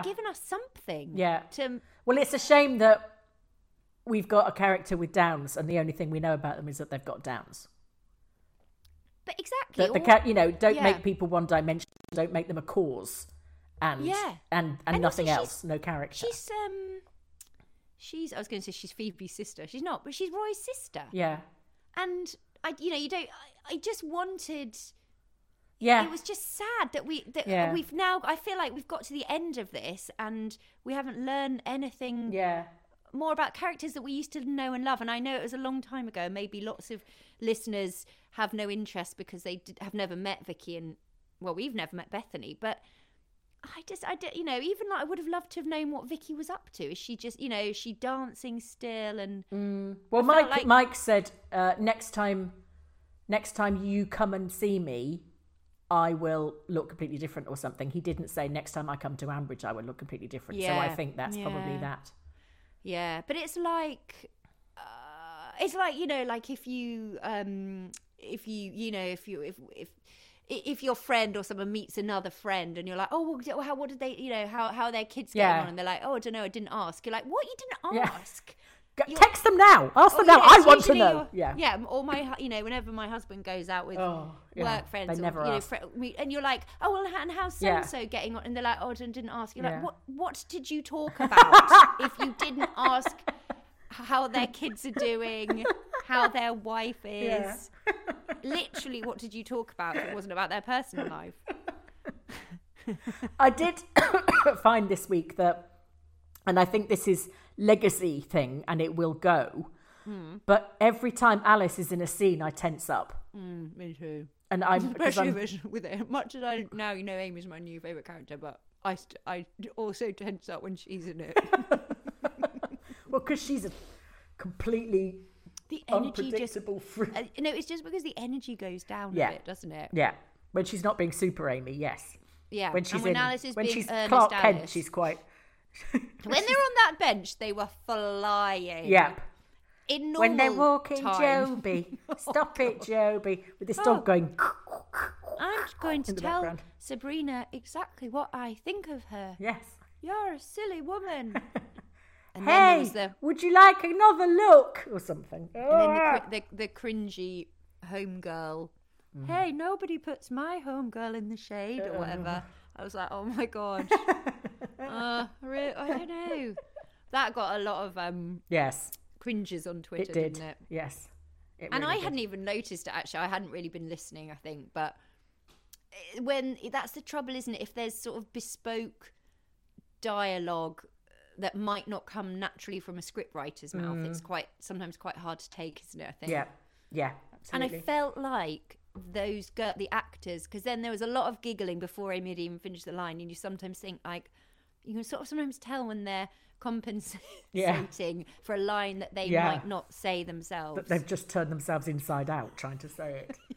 Speaker 3: Well, it's a shame that we've got a character with Downs, and the only thing we know about them is that they've got Downs.
Speaker 2: But exactly,
Speaker 3: don't make people one-dimensional. Don't make them a cause, and nothing else. No character.
Speaker 2: She's. I was going to say she's Phoebe's sister. She's not, but she's Roy's sister.
Speaker 3: Yeah.
Speaker 2: And I just wanted.
Speaker 3: Yeah.
Speaker 2: It was just sad that we've now. I feel like we've got to the end of this and we haven't learned anything. More about characters that we used to know and love. And I know it was a long time ago. Maybe lots of listeners have no interest because they have never met Vicky and, well, we've never met Bethany. But even like I would have loved to have known what Vicky was up to. Is she just, is she dancing still? And
Speaker 3: well, Mike said next time you come and see me, I will look completely different or something. He didn't say next time I come to Ambridge I will look completely different. Yeah, so I think that's probably that.
Speaker 2: Yeah, but it's like like if your friend or someone meets another friend and you're like, oh, well, what did they, how are their kids getting on? And they're like, oh, I don't know, I didn't ask. You're like, what? You didn't ask?
Speaker 3: Text them now. Ask them now. I want to know.
Speaker 2: Yeah. Or whenever my husband goes out with work friends,
Speaker 3: they never ask.
Speaker 2: And you're like, oh, well, and how's so-and-so getting on? And they're like, oh, I didn't ask. You're like, what did you talk about if you didn't ask how their kids are doing, how their wife is? Literally, what did you talk about if it wasn't about their personal life?
Speaker 3: I did find this week that, and I think this is legacy thing and it will go, but every time Alice is in a scene I tense up.
Speaker 2: Me too.
Speaker 3: And
Speaker 2: especially with it, much as I now Amy's my new favourite character, but I also tense up when she's in it.
Speaker 3: Well, because she's a completely unpredictable freak.
Speaker 2: It's just because the energy goes down a bit, doesn't it?
Speaker 3: Yeah, when she's not being super Amy, yes.
Speaker 2: Yeah,
Speaker 3: when she's
Speaker 2: Alice is
Speaker 3: when
Speaker 2: being
Speaker 3: she's
Speaker 2: Ernest
Speaker 3: Clark
Speaker 2: Alice.
Speaker 3: Kent, she's quite.
Speaker 2: When they're on that bench, they were flying.
Speaker 3: Yep.
Speaker 2: In normal
Speaker 3: when they're walking,
Speaker 2: time.
Speaker 3: Joby, stop it, Joby, with this dog going.
Speaker 2: I'm going to tell
Speaker 3: background.
Speaker 2: Sabrina exactly what I think of her.
Speaker 3: Yes.
Speaker 2: You're a silly woman. And
Speaker 3: hey,
Speaker 2: then there was
Speaker 3: would you like another look or something?
Speaker 2: And then the cringy homegirl. Hey, nobody puts my homegirl in the shade or whatever. I was like, oh my god. I don't know. That got a lot of cringes on Twitter, didn't it?
Speaker 3: Yes. It
Speaker 2: and
Speaker 3: really
Speaker 2: I hadn't even noticed it, actually. I hadn't really been listening, I think. But that's the trouble, isn't it? If there's sort of bespoke dialogue that might not come naturally from a scriptwriter's mouth, it's sometimes quite hard to take, isn't it? I think.
Speaker 3: Yeah, absolutely.
Speaker 2: And I felt like the actors, because then there was a lot of giggling before Amy had even finished the line, and you sometimes think like you can sort of sometimes tell when they're compensating for a line that they might not say themselves.
Speaker 3: That they've just turned themselves inside out trying to say it.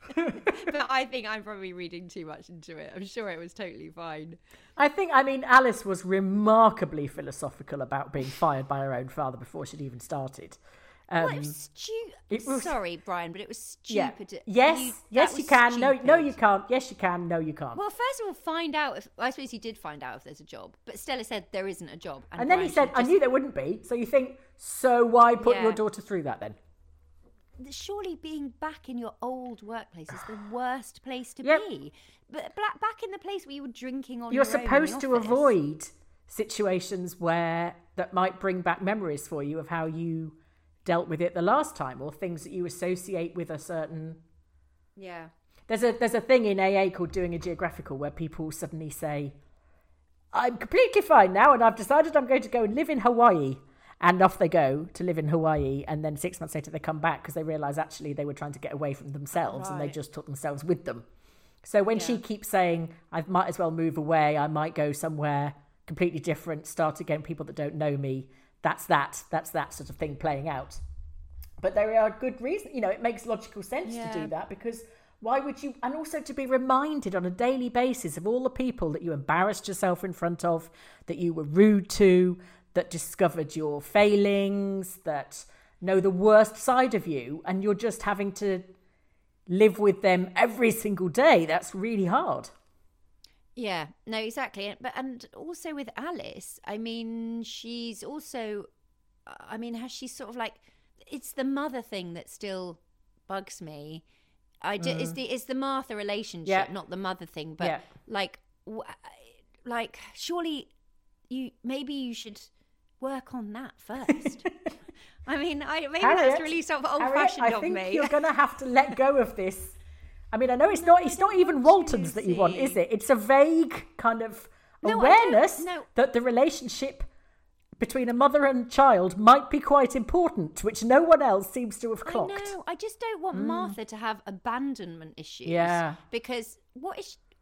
Speaker 2: But I think I'm probably reading too much into it. I'm sure it was totally fine.
Speaker 3: I mean, Alice was remarkably philosophical about being fired by her own father before she'd even started.
Speaker 2: Well, it was stupid. Sorry, Brian, but it was stupid.
Speaker 3: Yes, you can. No, you can't. Yes, you can. No, you can't.
Speaker 2: Well, first of all, find out if... I suppose he did find out if there's a job. But Stella said there isn't a job.
Speaker 3: And then he said, I knew there wouldn't be. So you think, so why put your daughter through that then?
Speaker 2: Surely being back in your old workplace is the worst place to be. But back in the place where you were drinking on your own. You're
Speaker 3: supposed to avoid situations that might bring back memories for you of how you dealt with it the last time, or things that you associate with a certain... There's a thing in AA called doing a geographical, where people suddenly say, I'm completely fine now and I've decided I'm going to go and live in Hawaii. And off they go to live in Hawaii, and then 6 months later they come back because they realise actually they were trying to get away from themselves and they just took themselves with them. So when she keeps saying, I might as well move away, I might go somewhere completely different, start again, people that don't know me, that's that sort of thing playing out. But there are good reasons, it makes logical sense to do that, because why would you, and also to be reminded on a daily basis of all the people that you embarrassed yourself in front of, that you were rude to, that discovered your failings, that know the worst side of you, and you're just having to live with them every single day. That's really hard.
Speaker 2: Yeah, no, exactly. And also with Alice, I mean, she's also, has she sort of like, it's the mother thing that still bugs me. It's the Martha relationship, not the mother thing. But like surely you should work on that first. Maybe Harriet, that's really sort of old-fashioned of me.
Speaker 3: I think you're going to have to let go of this. I know it's not even Waltons that you want, is it? It's a vague kind of awareness that the relationship between a mother and child might be quite important, which no one else seems to have clocked.
Speaker 2: I know. I just don't want Martha to have abandonment issues.
Speaker 3: Yeah.
Speaker 2: Because what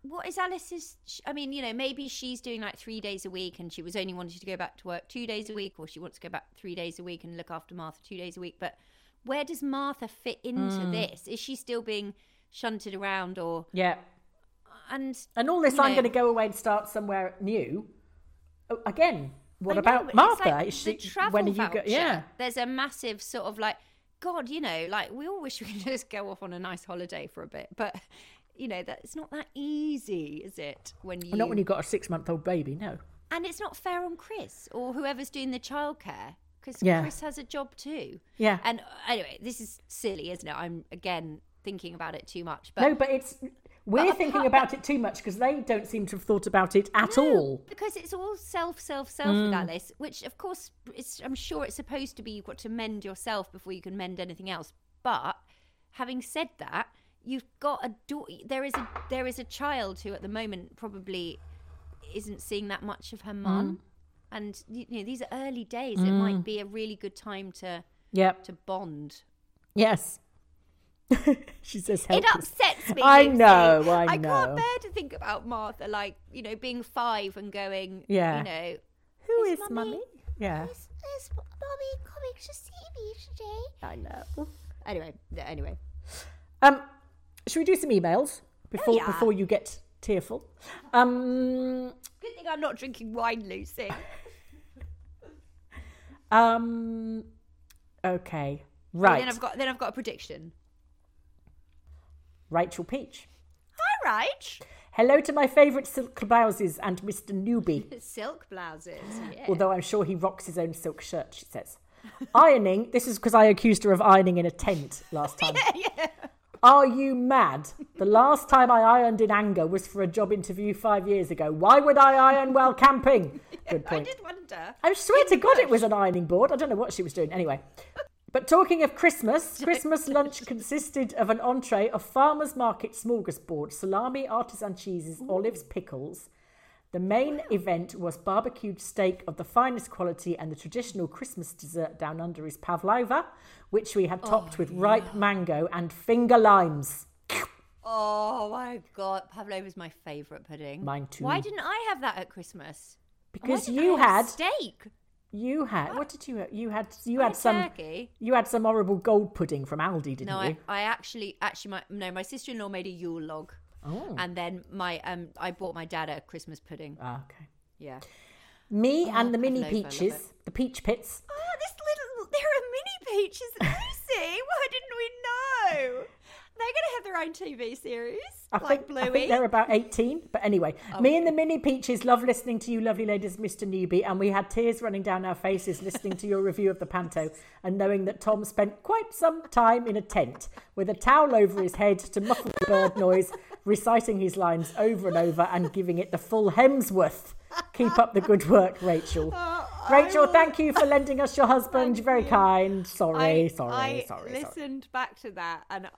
Speaker 2: what is Alice's? I mean, maybe she's doing like 3 days a week, and she was only wanting to go back to work 2 days a week, or she wants to go back 3 days a week and look after Martha 2 days a week. But where does Martha fit into this? Is she still being shunted around, or And
Speaker 3: all this, I'm going to go away and start somewhere new. Oh, again, what about Martha?
Speaker 2: Like
Speaker 3: is she,
Speaker 2: the travel
Speaker 3: when
Speaker 2: voucher.
Speaker 3: Yeah,
Speaker 2: there's a massive sort of like, God, like we all wish we could just go off on a nice holiday for a bit, but that it's not that easy, is it?
Speaker 3: Not when you've got a 6-month-old baby, no.
Speaker 2: And it's not fair on Chris or whoever's doing the childcare, because Chris has a job too.
Speaker 3: Yeah.
Speaker 2: And anyway, this is silly, isn't it? I'm again thinking about it too much. But
Speaker 3: no, but we're thinking about it too much because they don't seem to have thought about it at all.
Speaker 2: Because it's all self with Alice, which of course I'm sure it's supposed to be. You've got to mend yourself before you can mend anything else. But having said that, you've got there is a child who at the moment probably isn't seeing that much of her mum, and these are early days. It might be a really good time to bond.
Speaker 3: Yes. She says
Speaker 2: it upsets me.
Speaker 3: I know.
Speaker 2: I can't bear to think about Martha, like, being 5 and going,
Speaker 3: who is Mummy? Yeah.
Speaker 2: Is Mummy coming to see me today?
Speaker 3: I know.
Speaker 2: Anyway.
Speaker 3: Should we do some emails before you get tearful?
Speaker 2: Good thing I'm not drinking wine, Lucy.
Speaker 3: Okay. Right.
Speaker 2: Then I've got a prediction.
Speaker 3: Rachel Peach.
Speaker 2: Hi, Rach.
Speaker 3: Hello to my favourite silk blouses and Mr. Newbie.
Speaker 2: Silk blouses, yeah.
Speaker 3: Although I'm sure he rocks his own silk shirt, she says. Ironing, this is because I accused her of ironing in a tent last time.
Speaker 2: Yeah.
Speaker 3: Are you mad? The last time I ironed in anger was for a job interview 5 years ago. Why would I iron while camping? Good point.
Speaker 2: I did wonder.
Speaker 3: I swear to God it was an ironing board. I don't know what she was doing. Anyway. But talking of Christmas lunch consisted of an entree of farmer's market smorgasbord, salami, artisan cheeses, olives, pickles. The main event was barbecued steak of the finest quality, and the traditional Christmas dessert down under is pavlova, which we had topped with ripe mango and finger limes.
Speaker 2: Oh my God, pavlova is my favourite pudding.
Speaker 3: Mine too.
Speaker 2: Why didn't I have that at Christmas?
Speaker 3: Because you had
Speaker 2: steak.
Speaker 3: You had what did you have? You had some
Speaker 2: turkey.
Speaker 3: You had some horrible gold pudding from Aldi, didn't you?
Speaker 2: No, I actually my sister-in-law made a Yule log.
Speaker 3: Oh.
Speaker 2: And then I bought my dad a Christmas pudding.
Speaker 3: Ah, okay.
Speaker 2: Yeah.
Speaker 3: Me and the mini peaches, the peach pits.
Speaker 2: Oh, there are mini peaches, Lucy. Why didn't we know? They're going to have their own TV series,
Speaker 3: I think they're about 18. But anyway, me and the mini peaches love listening to you lovely ladies, Mr. Newbie, and we had tears running down our faces listening to your review of the panto and knowing that Tom spent quite some time in a tent with a towel over his head to muffle the bird noise, reciting his lines over and over and giving it the full Hemsworth. Keep up the good work, Rachel. Rachel, thank you for lending us your husband. You're very kind. Sorry.
Speaker 2: I listened back to that and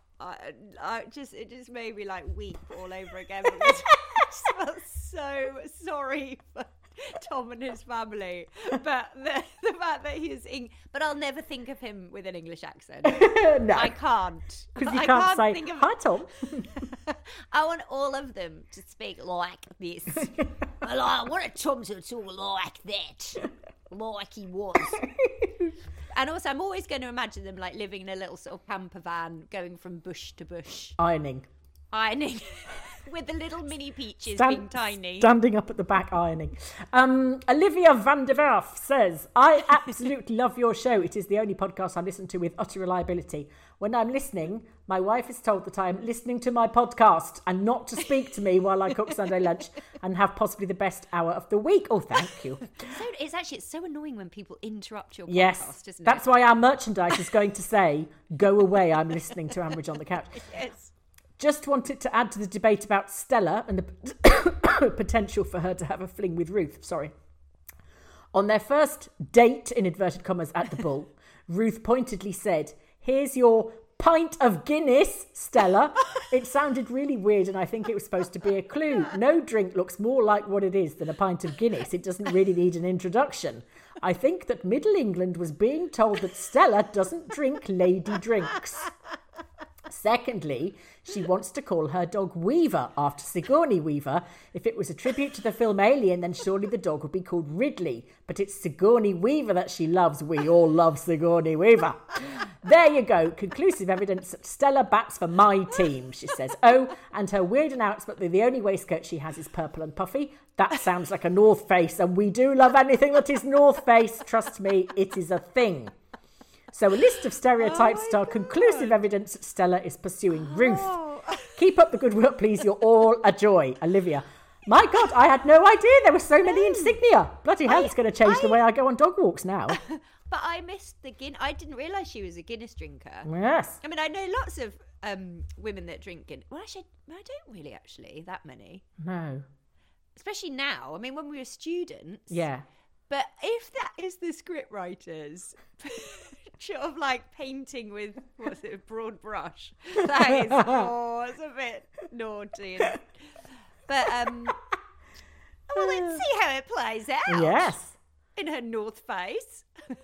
Speaker 2: it just made me like weep all over again. I just felt so sorry for Tom and his family, but the fact that he's but I'll never think of him with an English accent.
Speaker 3: No,
Speaker 2: I can't,
Speaker 3: because you can't say hi, Tom.
Speaker 2: I want all of them to speak like this. I want Tom to talk like that, like he was. And also, I'm always going to imagine them like living in a little sort of camper van, going from bush to bush,
Speaker 3: ironing,
Speaker 2: with the little mini peaches being tiny,
Speaker 3: standing up at the back ironing. Olivia van der Werf says, I absolutely love your show. It is the only podcast I listen to with utter reliability. When I'm listening, my wife is told that I'm listening to my podcast and not to speak to me while I cook Sunday lunch and have possibly the best hour of the week. Oh, thank you.
Speaker 2: It's so annoying when people interrupt your podcast,
Speaker 3: yes,
Speaker 2: isn't it?
Speaker 3: That's why our merchandise is going to say, go away, I'm listening to Ambridge on the Couch.
Speaker 2: Yes.
Speaker 3: Just wanted to add to the debate about Stella and the potential for her to have a fling with Ruth. Sorry. On their first date, in inverted commas, at the Bull, Ruth pointedly said, here's your pint of Guinness, Stella. It sounded really weird and I think it was supposed to be a clue. No drink looks more like what it is than a pint of Guinness. It doesn't really need an introduction. I think that Middle England was being told that Stella doesn't drink lady drinks. Secondly, she wants to call her dog Weaver after Sigourney Weaver. If it was a tribute to the film Alien, then surely the dog would be called Ridley. But it's Sigourney Weaver that she loves. We all love Sigourney Weaver. There you go. Conclusive evidence that Stella bats for my team, she says. Oh, and her weird announcement that the only waistcoat she has is purple and puffy. That sounds like a North Face, and we do love anything that is North Face. Trust me, it is a thing. So a list of stereotypes are conclusive evidence that Stella is pursuing Ruth. Keep up the good work, please. You're all a joy. Olivia. My God, I had no idea there were so many insignia. Bloody hell, it's going to change the way I go on dog walks now.
Speaker 2: But I missed the Guinness. I didn't realise she was a Guinness drinker.
Speaker 3: Yes.
Speaker 2: I mean, I know lots of women that drink Guinness. Well, actually, I don't really actually, that many.
Speaker 3: No.
Speaker 2: Especially now. I mean, when we were students.
Speaker 3: Yeah.
Speaker 2: But if that is the script writers sort of like painting with, what's it, a broad brush, that is, it's a bit naughty. But, well, let's see how it plays out.
Speaker 3: Yes.
Speaker 2: In her North Face.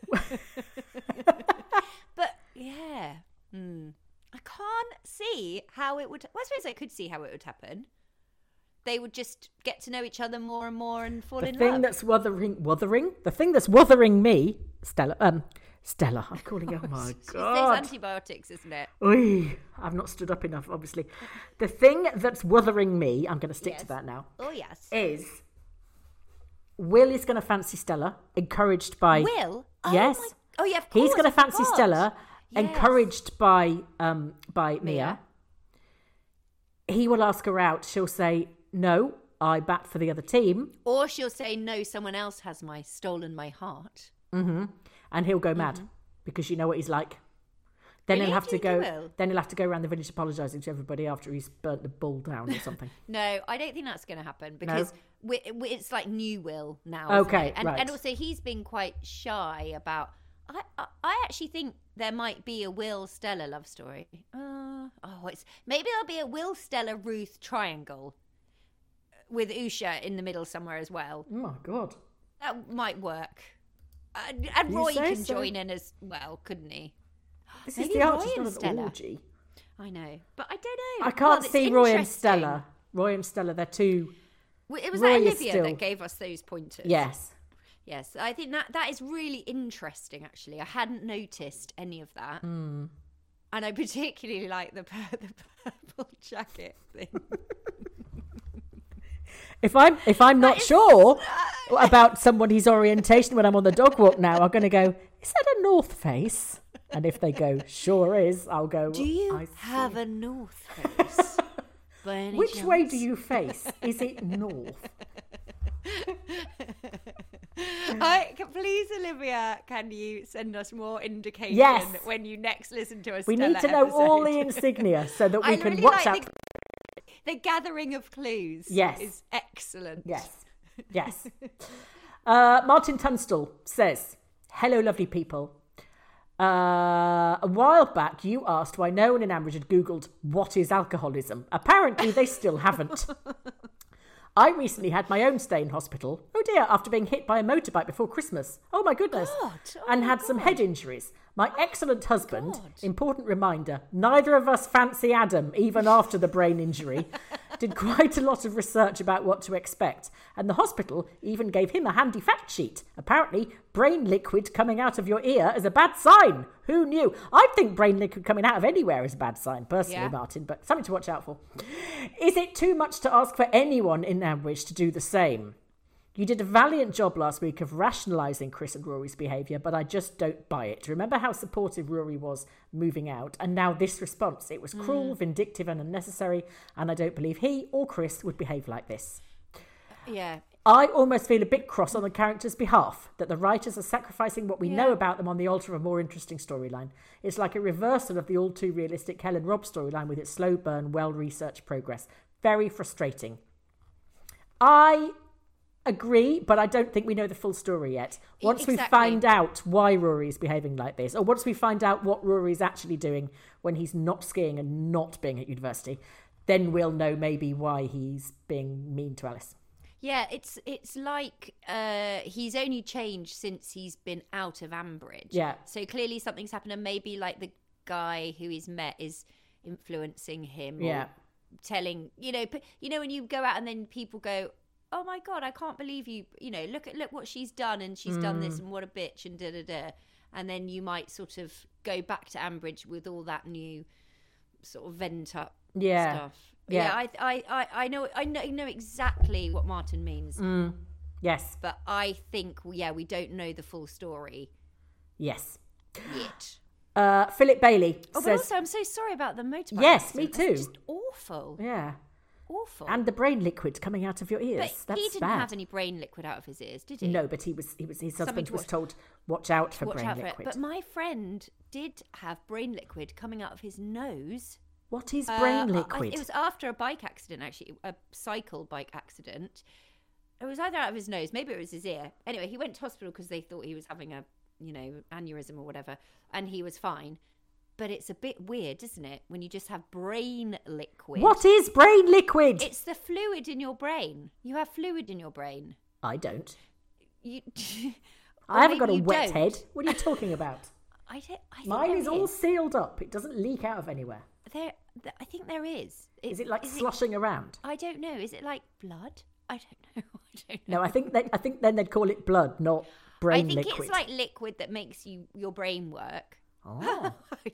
Speaker 2: But, yeah. I can't see how it would... Well, I suppose I could see how it would happen. They would just get to know each other more and more and fall in love.
Speaker 3: The thing that's wuthering me, Stella, I'm calling you, oh my God.
Speaker 2: It's those antibiotics, isn't it?
Speaker 3: Oy, I've not stood up enough, obviously. The thing that's wuthering me, I'm going to stick to that now.
Speaker 2: Oh, yes.
Speaker 3: Is Will is going to fancy Stella, encouraged by...
Speaker 2: Will?
Speaker 3: Yes.
Speaker 2: Oh, yeah, of course.
Speaker 3: He's going to fancy Stella, encouraged by Mia. He will ask her out. She'll say, no, I bat for the other team.
Speaker 2: Or she'll say, no, someone else has stolen my heart.
Speaker 3: Mm-hmm. And he'll go mad because you know what he's like. Then he'll have to go. Then he'll have to go around the village apologising to everybody after he's burnt the bull down or something.
Speaker 2: No, I don't think that's going to happen because it's like new Will now.
Speaker 3: Okay,
Speaker 2: isn't it?
Speaker 3: right.
Speaker 2: And also he's been quite shy about. I actually think there might be a Will Stella love story. Maybe there'll be a Will Stella Ruth triangle with Usha in the middle somewhere as well.
Speaker 3: Oh my God,
Speaker 2: that might work. And Roy can join in as well, couldn't he?
Speaker 3: This is the Archers, not an orgy.
Speaker 2: I know, but I don't know.
Speaker 3: I can't see Roy and Stella. Roy and Stella, they're too...
Speaker 2: It was Olivia that gave us those pointers.
Speaker 3: Yes.
Speaker 2: Yes, I think that is really interesting, actually. I hadn't noticed any of that. And I particularly like the purple jacket thing.
Speaker 3: If I'm not sure about somebody's orientation when I'm on the dog walk now, I'm going to go, is that a North Face? And if they go, sure is, I'll go,
Speaker 2: do you have a North Face? By any
Speaker 3: Which
Speaker 2: chance?
Speaker 3: way do you face? Is it north?
Speaker 2: Please, Olivia, can you send us more indication when you next listen to us?
Speaker 3: We need to know all the insignia so that we can watch out.
Speaker 2: The gathering of clues is excellent.
Speaker 3: Yes. Martin Tunstall says, hello, lovely people. A while back, you asked why no one in Ambridge had Googled what is alcoholism. Apparently, they still haven't. I recently had my own stay in hospital. Oh dear, after being hit by a motorbike before Christmas. Oh my goodness. And had some head injuries. My excellent husband, important reminder, neither of us fancy Adam, even after the brain injury, did quite a lot of research about what to expect. And the hospital even gave him a handy fact sheet. Apparently, brain liquid coming out of your ear is a bad sign. Who knew? I think brain liquid coming out of anywhere is a bad sign, personally, Martin, but something to watch out for. Is it too much to ask for anyone in Ambridge to do the same? You did a valiant job last week of rationalising Chris and Rory's behaviour, but I just don't buy it. Remember how supportive Rory was moving out? And now this response. It was cruel, vindictive and unnecessary, and I don't believe he or Chris would behave like this.
Speaker 2: Yeah.
Speaker 3: I almost feel a bit cross on the characters' behalf, that the writers are sacrificing what we know about them on the altar of a more interesting storyline. It's like a reversal of the all too realistic Helen Robb storyline with its slow burn, well-researched progress. Very frustrating. I agree, but I don't think we know the full story yet. Once we find out why Rory is behaving like this, or once we find out what Rory's actually doing when he's not skiing and not being at university, then we'll know maybe why he's being mean to Alice.
Speaker 2: Yeah, it's like he's only changed since he's been out of Ambridge.
Speaker 3: Yeah.
Speaker 2: So clearly something's happened, and maybe like the guy who he's met is influencing him.
Speaker 3: Yeah.
Speaker 2: Or telling, when you go out and then people go, oh my God, I can't believe you, look what she's done, and she's done this, and what a bitch, and da-da-da. And then you might sort of go back to Ambridge with all that new sort of vent up stuff. Yeah, I know exactly what Martin means.
Speaker 3: Yes.
Speaker 2: But I think, we don't know the full story.
Speaker 3: Yes.
Speaker 2: Yet.
Speaker 3: Philip Bailey
Speaker 2: says...
Speaker 3: But
Speaker 2: also, I'm so sorry about the motorbike
Speaker 3: Yes,
Speaker 2: accident.
Speaker 3: me too.
Speaker 2: That's just awful.
Speaker 3: Yeah.
Speaker 2: Awful.
Speaker 3: And the brain liquid coming out of your ears.
Speaker 2: But
Speaker 3: That's
Speaker 2: he didn't
Speaker 3: bad.
Speaker 2: have any brain liquid out of his ears, did he?
Speaker 3: No, but his husband was told, watch out for brain liquid.
Speaker 2: But my friend did have brain liquid coming out of his nose.
Speaker 3: What is brain liquid?
Speaker 2: It was after a bike accident, actually, a cycle bike accident. It was either out of his nose, maybe it was his ear. Anyway, he went to hospital because they thought he was having a, aneurysm or whatever, and he was fine. But it's a bit weird, isn't it, when you just have brain liquid?
Speaker 3: What is brain liquid?
Speaker 2: It's the fluid in your brain. You have fluid in your brain.
Speaker 3: I don't.
Speaker 2: I
Speaker 3: haven't got a wet head. What are you talking about?
Speaker 2: I think
Speaker 3: Mine is all sealed up. It doesn't leak out of anywhere.
Speaker 2: I think there is.
Speaker 3: Is it like sloshing around?
Speaker 2: I don't know. Is it like blood? I don't know.
Speaker 3: No, I think then they'd call it blood, not brain liquid.
Speaker 2: I think it's like liquid that makes your brain work.
Speaker 3: Oh.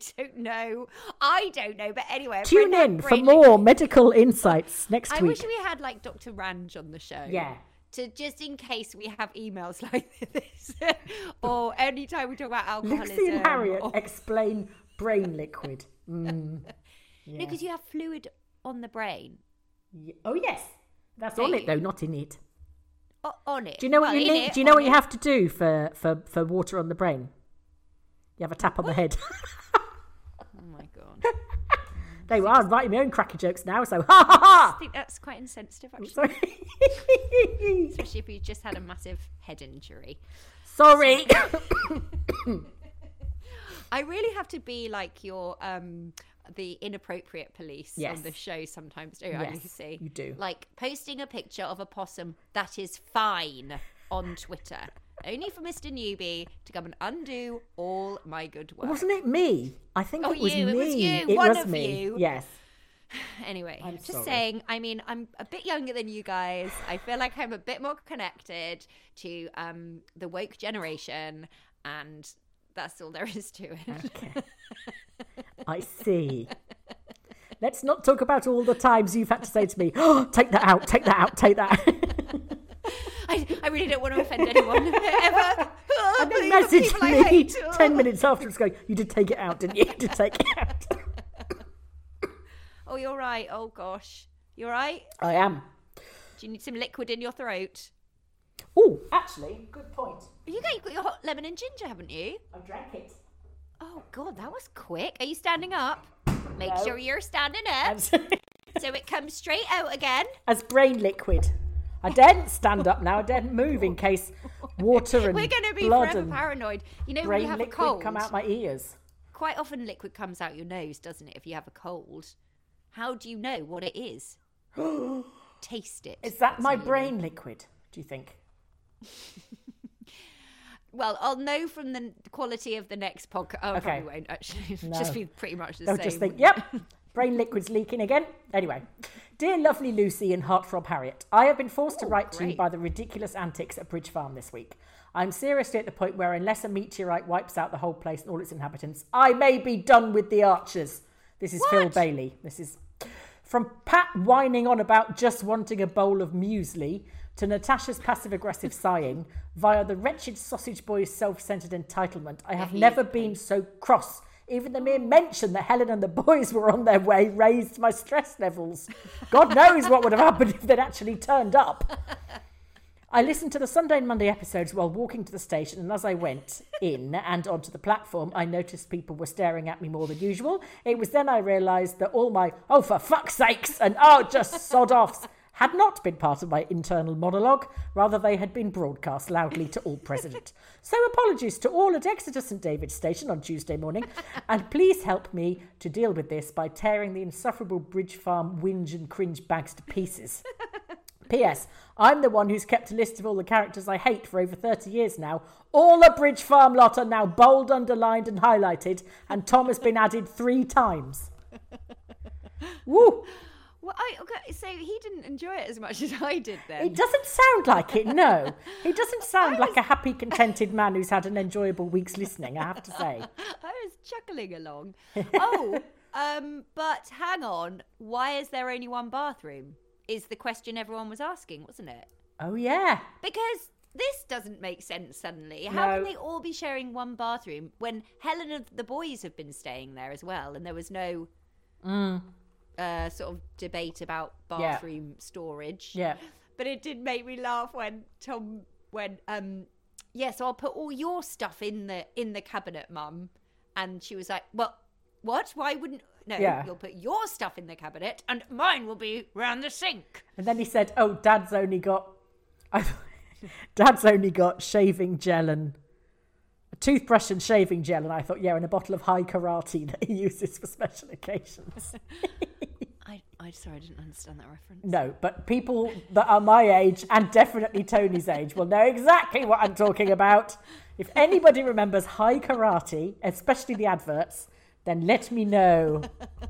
Speaker 2: I don't know. But anyway,
Speaker 3: tune in for more medical insights next week.
Speaker 2: I wish we had like Dr. Ranj on the show.
Speaker 3: Yeah.
Speaker 2: To just in case we have emails like this, or anytime we talk about alcoholism.
Speaker 3: Lucy and Harriet explain brain liquid. Yeah.
Speaker 2: No, because you have fluid on the brain.
Speaker 3: Yeah. Oh yes, that's on it though, not in it.
Speaker 2: On it.
Speaker 3: Do you know what you need? Do you know what you have to do for water on the brain? You have a tap on the head.
Speaker 2: Oh my God.
Speaker 3: There you are, writing my own cracker jokes now, so ha ha ha!
Speaker 2: I think that's quite insensitive, actually.
Speaker 3: Sorry.
Speaker 2: Especially if you just had a massive head injury.
Speaker 3: Sorry.
Speaker 2: I really have to be like your the inappropriate police on the show sometimes, don't I, Lucy?
Speaker 3: You do.
Speaker 2: Like posting a picture of a possum that is fine on Twitter. Only for Mr. Newbie to come and undo all my good work.
Speaker 3: Wasn't it me? I think it was me.
Speaker 2: It was you.
Speaker 3: It
Speaker 2: One
Speaker 3: was
Speaker 2: of
Speaker 3: me.
Speaker 2: you.
Speaker 3: Yes.
Speaker 2: Anyway,
Speaker 3: I'm
Speaker 2: just
Speaker 3: sorry.
Speaker 2: saying, I mean, I'm a bit younger than you guys. I feel like I'm a bit more connected to the woke generation, and that's all there is to it.
Speaker 3: Okay. I see. Let's not talk about all the times you've had to say to me, oh, take that out, take that out, take that out.
Speaker 2: I really don't want to offend anyone ever.
Speaker 3: And then message me 10 minutes afterwards going, you did take it out, didn't you? You did take it out.
Speaker 2: Oh, you're right. Oh, gosh. You all right?
Speaker 3: I am.
Speaker 2: Do you need some liquid in your throat?
Speaker 3: Oh, actually, good point.
Speaker 2: You've got your hot lemon and ginger, haven't you?
Speaker 3: I drank it.
Speaker 2: Oh, God, that was quick. Are you standing up? Make sure you're standing up. So it comes straight out again.
Speaker 3: As brain liquid. I daren't stand up now. I daren't move in case water and
Speaker 2: we're going to be
Speaker 3: blood
Speaker 2: forever
Speaker 3: and
Speaker 2: paranoid. You know, when
Speaker 3: brain
Speaker 2: you have a
Speaker 3: liquid
Speaker 2: cold,
Speaker 3: come out my ears.
Speaker 2: Quite often liquid comes out your nose, doesn't it, if you have a cold? How do you know what it is? Taste it.
Speaker 3: Is that my brain liquid, do you think?
Speaker 2: Well, I'll know from the quality of the next podcast. Oh,
Speaker 3: Okay.
Speaker 2: probably won't, actually. It'll just be pretty much the
Speaker 3: They'll
Speaker 2: same.
Speaker 3: just think, yep, brain liquid's leaking again. Anyway, dear lovely Lucy and Heartthrob Harriet, I have been forced to write to you by the ridiculous antics at Bridge Farm this week. I'm seriously at the point where unless a meteorite wipes out the whole place and all its inhabitants, I may be done with the Archers. This is Phil Bailey. This is from Pat whining on about just wanting a bowl of muesli to Natasha's passive-aggressive sighing via the wretched sausage boy's self-centered entitlement. I have never been so cross. Even the mere mention that Helen and the boys were on their way raised my stress levels. God knows what would have happened if they'd actually turned up. I listened to the Sunday and Monday episodes while walking to the station, and as I went in and onto the platform, I noticed people were staring at me more than usual. It was then I realised that all my, oh, for fuck's sakes, and oh, just sod offs, had not been part of my internal monologue. Rather, they had been broadcast loudly to all present. So apologies to all at Exeter St David's Station on Tuesday morning, and please help me to deal with this by tearing the insufferable Bridge Farm whinge and cringe bags to pieces. P.S. I'm the one who's kept a list of all the characters I hate for over 30 years now. All the Bridge Farm lot are now bold, underlined and highlighted, and Tom has been added 3 times. Woo!
Speaker 2: Well, so he didn't enjoy it as much as I did then.
Speaker 3: It doesn't sound like it, no. He doesn't sound like a happy, contented man who's had an enjoyable week's listening, I have to say.
Speaker 2: I was chuckling along. But hang on. Why is there only one bathroom? Is the question everyone was asking, wasn't it?
Speaker 3: Oh, yeah.
Speaker 2: Because this doesn't make sense suddenly. How can they all be sharing one bathroom when Helen and the boys have been staying there as well and there was no sort of debate about bathroom storage?
Speaker 3: Yeah.
Speaker 2: But it did make me laugh when Tom went, so I'll put all your stuff in the cabinet, Mum. And she was like, well, what? Why wouldn't... No, you'll put your stuff in the cabinet and mine will be round the sink.
Speaker 3: And then he said, oh, Dad's only got shaving gel and a toothbrush and shaving gel. And I thought, and a bottle of high karate that he uses for special occasions.
Speaker 2: Sorry, I didn't understand that reference.
Speaker 3: No, but people that are my age and definitely Tony's age will know exactly what I'm talking about. If anybody remembers high karate, especially the adverts, then let me know.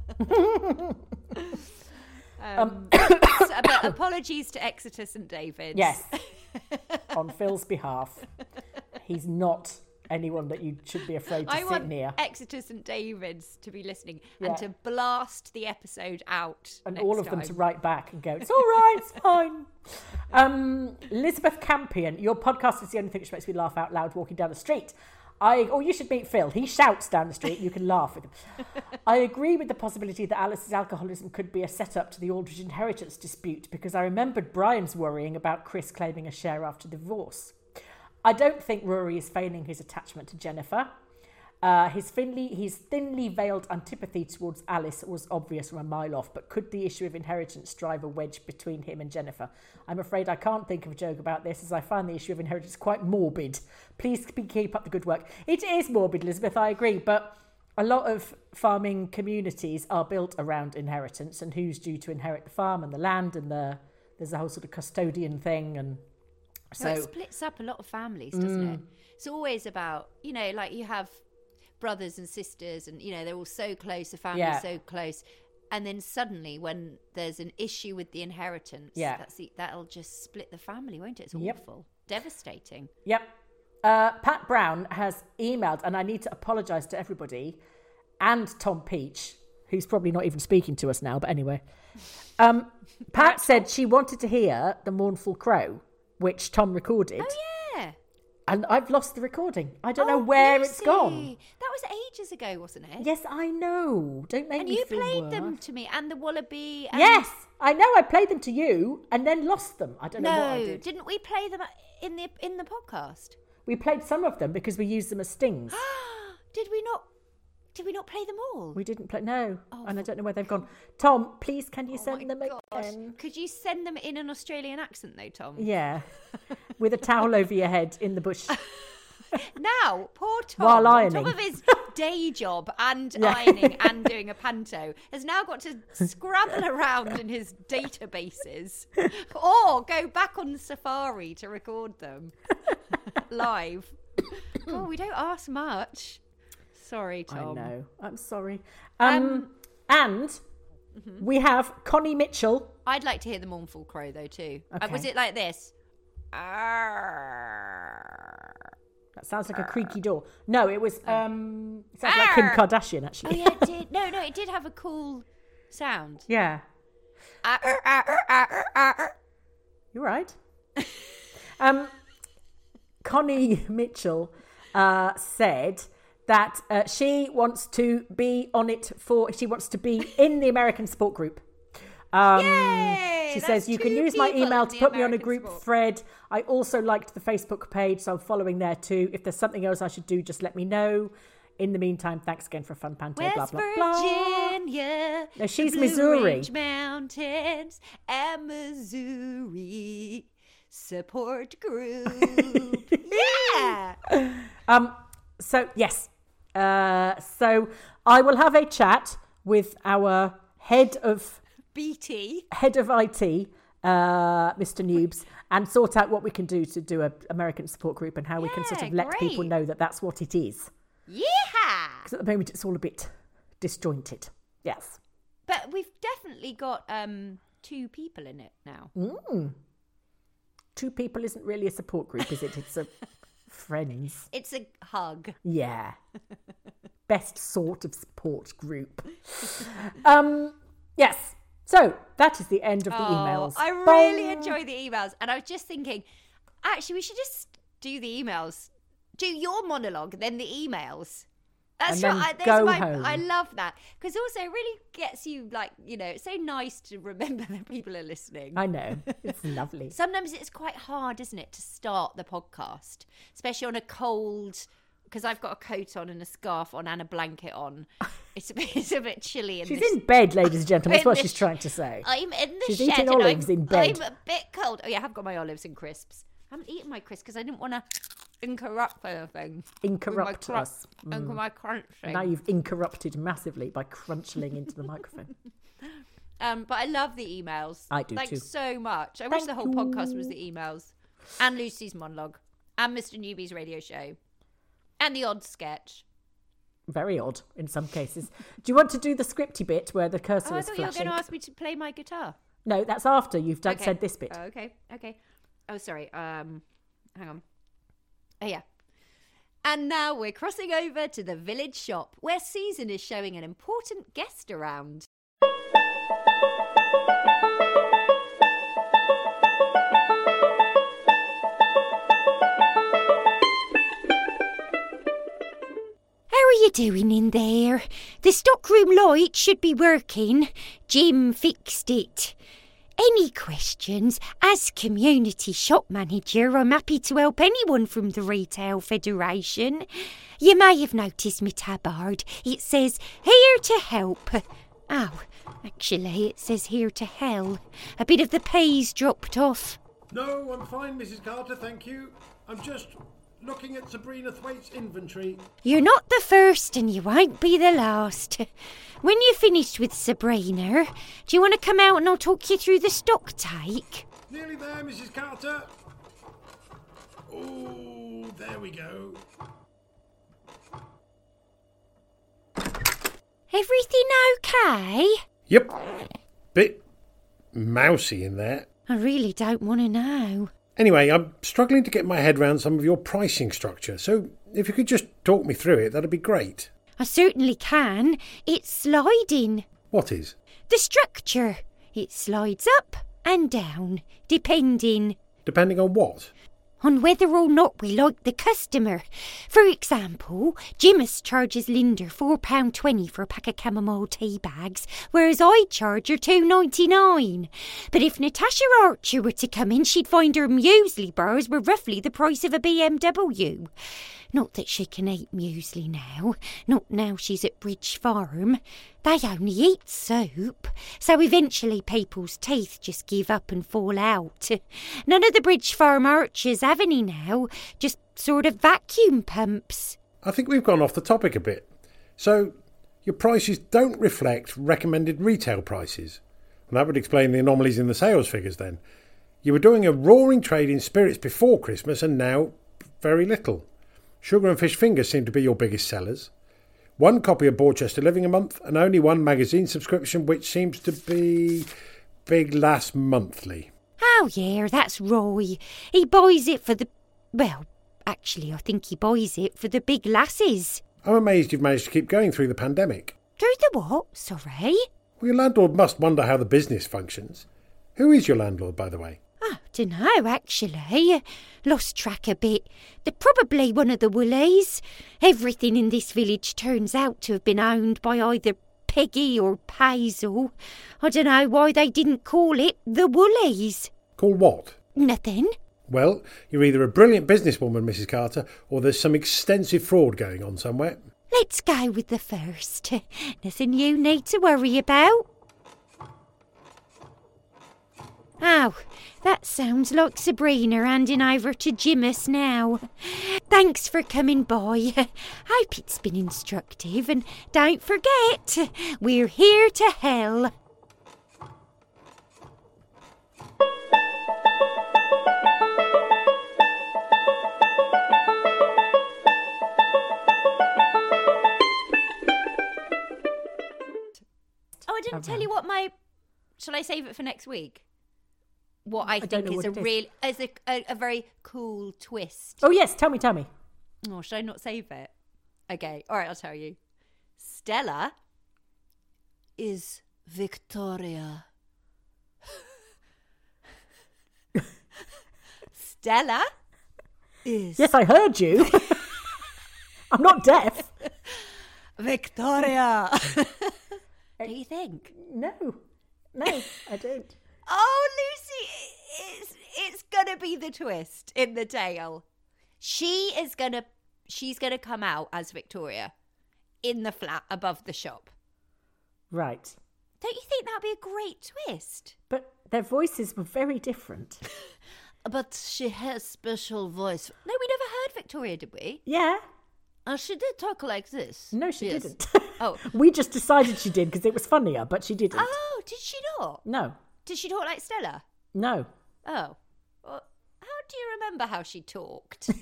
Speaker 2: But apologies to Exeter St David's.
Speaker 3: Yes, on Phil's behalf. He's not anyone that you should be afraid to sit near.
Speaker 2: I want Exeter St David's to be listening and to blast the episode out.
Speaker 3: And all of them to write back and go, it's all right, it's fine. Elizabeth Campion, your podcast is the only thing which makes me laugh out loud walking down the street. You should meet Phil. He shouts down the street. You can laugh with him. I agree with the possibility that Alice's alcoholism could be a setup to the Aldridge inheritance dispute because I remembered Brian's worrying about Chris claiming a share after divorce. I don't think Rory is feigning his attachment to Jennifer. His thinly veiled antipathy towards Alice was obvious from a mile off, but could the issue of inheritance drive a wedge between him and Jennifer? I'm afraid I can't think of a joke about this, as I find the issue of inheritance quite morbid. Please keep up the good work. It is morbid, Elizabeth, I agree, but a lot of farming communities are built around inheritance and who's due to inherit the farm and the land, and there's a whole sort of custodian thing, and so
Speaker 2: it splits up a lot of families, doesn't it? It's always about, like you have brothers and sisters and they're all so close, the family's so close, and then suddenly when there's an issue with the inheritance, that'll just split the family, won't it? It's awful. Devastating.
Speaker 3: Pat Brown has emailed, and I need to apologise to everybody and Tom Peach, who's probably not even speaking to us now, but anyway. Pat said she wanted to hear The Mournful Crow, which Tom recorded.
Speaker 2: Oh yeah.
Speaker 3: And I've lost the recording. I don't know where it's gone.
Speaker 2: That was ages ago, wasn't it?
Speaker 3: Yes, I know. Don't make me feel
Speaker 2: And you played them to me, and the Wallaby. And...
Speaker 3: Yes, I know. I played them to you and then lost them. I don't know what I did.
Speaker 2: Didn't we play them in the podcast?
Speaker 3: We played some of them because we used them as stings.
Speaker 2: Did we not play them all?
Speaker 3: We didn't play. No, and I don't know where they've gone. Tom, please, can you send them again?
Speaker 2: Could you send them in an Australian accent, though, Tom?
Speaker 3: Yeah, with a towel over your head in the bush.
Speaker 2: Now, poor Tom,
Speaker 3: while ironing,
Speaker 2: on top of his day job and ironing and doing a panto, has now got to scrabble around in his databases or go back on Safari to record them live. Oh, we don't ask much. Sorry, Tom.
Speaker 3: I know. I'm sorry. And we have Connie Mitchell.
Speaker 2: I'd like to hear The Mournful Crow, though, too.
Speaker 3: Okay.
Speaker 2: Was it like this?
Speaker 3: That sounds like a creaky door. No, it was... it sounds like Kim Kardashian, actually.
Speaker 2: Oh, yeah, it did. No, it did have a cool sound.
Speaker 3: Yeah. You're right. Connie Mitchell said... that she wants to be she wants to be in the American support group.
Speaker 2: Yay!
Speaker 3: She says, you can use my email to put me on a group thread. I also liked the Facebook page, so I'm following there too. If there's something else I should do, just let me know. In the meantime, thanks again for a fun panto, blah, blah, blah.
Speaker 2: Virginia.
Speaker 3: No, she's
Speaker 2: Blue
Speaker 3: Missouri.
Speaker 2: Ridge Mountains and Missouri support group. Yeah!
Speaker 3: So, yes. So I will have a chat with our head of IT, Mr. Noobs, and sort out what we can do to do an American support group and how we can sort of let people know that that's what it is.
Speaker 2: Yeah!
Speaker 3: Because at the moment it's all a bit disjointed. Yes.
Speaker 2: But we've definitely got 2 people in it now.
Speaker 3: 2 people isn't really a support group, is it? It's a friends.
Speaker 2: It's a hug.
Speaker 3: Yeah. Best sort of support group. Yes. So that is the end of the emails.
Speaker 2: I really enjoy the emails. And I was just thinking, actually, we should just do the emails. Do your monologue, then the emails. That's right.
Speaker 3: Go home.
Speaker 2: I love that. Because also it really gets you, like, you know, it's so nice to remember that people are listening.
Speaker 3: I know. It's lovely.
Speaker 2: Sometimes it's quite hard, isn't it, to start the podcast, especially on a cold, because I've got a coat on and a scarf on and a blanket on. It's a bit chilly.
Speaker 3: She's in bed, ladies and gentlemen. That's what she's trying to say.
Speaker 2: I'm in the
Speaker 3: She's
Speaker 2: shed.
Speaker 3: eating olives in bed.
Speaker 2: I'm a bit cold. Oh, yeah, I have got my olives and crisps. I haven't eaten my crisps because I didn't want to interrupt anything.
Speaker 3: Interrupt us.
Speaker 2: My crunching.
Speaker 3: Now you've interrupted massively by crunchling into the microphone.
Speaker 2: But I love the emails.
Speaker 3: I do
Speaker 2: Thanks
Speaker 3: too.
Speaker 2: so much. I wish the whole podcast was the emails. And Lucy's monologue. And Mr. Newby's radio show. And the odd sketch.
Speaker 3: Very odd in some cases. Do you want to do the scripty bit where the cursor is
Speaker 2: I thought
Speaker 3: flashing?
Speaker 2: you were going to ask me to play my guitar.
Speaker 3: No, that's after you've said this bit.
Speaker 2: Okay. Oh, sorry. Hang on. Oh, yeah. And now we're crossing over to the village shop where Susan is showing an important guest around. How are you doing in there? The stockroom light should be working. Jim fixed it. Any questions? As community shop manager, I'm happy to help anyone from the Retail Federation. You may have noticed my tabard. It says, here to help. Oh, actually, it says here to hell. A bit of the P's dropped off.
Speaker 4: No, I'm fine, Mrs. Carter, thank you. I'm just looking at Sabrina Thwaite's inventory.
Speaker 2: You're not the first and you won't be the last. When you're finished with Sabrina, do you want to come out and I'll talk you through the stock take?
Speaker 4: Nearly there, Mrs. Carter. Oh, there we go.
Speaker 2: Everything okay?
Speaker 4: Yep. Bit mousy in there.
Speaker 2: I really don't want to know.
Speaker 4: Anyway, I'm struggling to get my head around some of your pricing structure, so if you could just talk me through it, that'd be great.
Speaker 2: I certainly can. It's sliding.
Speaker 4: What is?
Speaker 2: The structure. It slides up and down, depending.
Speaker 4: Depending on what?
Speaker 2: On whether or not we like the customer. For example, Jimus charges Linda £4.20 for a pack of chamomile tea bags, whereas I charge her $2.99. But if Natasha Archer were to come in, she'd find her muesli bars were roughly the price of a BMW. Not that she can eat muesli now, not now she's at Bridge Farm. They only eat soup, so eventually people's teeth just give up and fall out. None of the Bridge Farm Archers have any now, just sort of vacuum pumps.
Speaker 4: I think we've gone off the topic a bit. So, your prices don't reflect recommended retail prices. And that would explain the anomalies in the sales figures then. You were doing a roaring trade in spirits before Christmas and now very little. Sugar and fish fingers seem to be your biggest sellers. 1 copy of Borchester Living a month and only 1 magazine subscription, which seems to be Big Lass Monthly.
Speaker 2: Oh yeah, that's Roy. He buys it for the... Well, actually I think he buys it for the big lasses.
Speaker 4: I'm amazed you've managed to keep going through the pandemic.
Speaker 2: Through the what? Sorry?
Speaker 4: Well, your landlord must wonder how the business functions. Who is your landlord, by the way?
Speaker 2: Oh, dunno, actually. Lost track a bit. They're probably one of the Woolies. Everything in this village turns out to have been owned by either Peggy or Hazel. I dunno why they didn't call it the Woolies.
Speaker 4: Call what?
Speaker 2: Nothing.
Speaker 4: Well, you're either a brilliant businesswoman, Mrs. Carter, or there's some extensive fraud going on somewhere.
Speaker 2: Let's go with the first. Nothing you need to worry about. Oh, that sounds like Sabrina handing over to Jimus now. Thanks for coming by. Hope it's been instructive, and don't forget, we're here to hell. can tell you what shall I save it for next week? What I think is a very cool twist.
Speaker 3: Oh yes, tell me.
Speaker 2: Oh, should I not save it? Okay, all right, I'll tell you. Stella is Victoria. Stella is...
Speaker 3: Yes, I heard you. I'm not deaf.
Speaker 2: Victoria. What do you think?
Speaker 3: No, I don't.
Speaker 2: Oh, Lucy, it's gonna be the twist in the tale. She's gonna come out as Victoria in the flat above the shop.
Speaker 3: Right.
Speaker 2: Don't you think that'd be a great twist?
Speaker 3: But their voices were very different.
Speaker 2: But she has special voice. No, we never heard Victoria, did we?
Speaker 3: Yeah.
Speaker 2: She did talk like this.
Speaker 3: No, she didn't.
Speaker 2: Oh.
Speaker 3: We just decided she did because it was funnier, but she didn't.
Speaker 2: Oh, did she not?
Speaker 3: No.
Speaker 2: Did she talk like Stella?
Speaker 3: No.
Speaker 2: Oh. Well, how do you remember how she talked?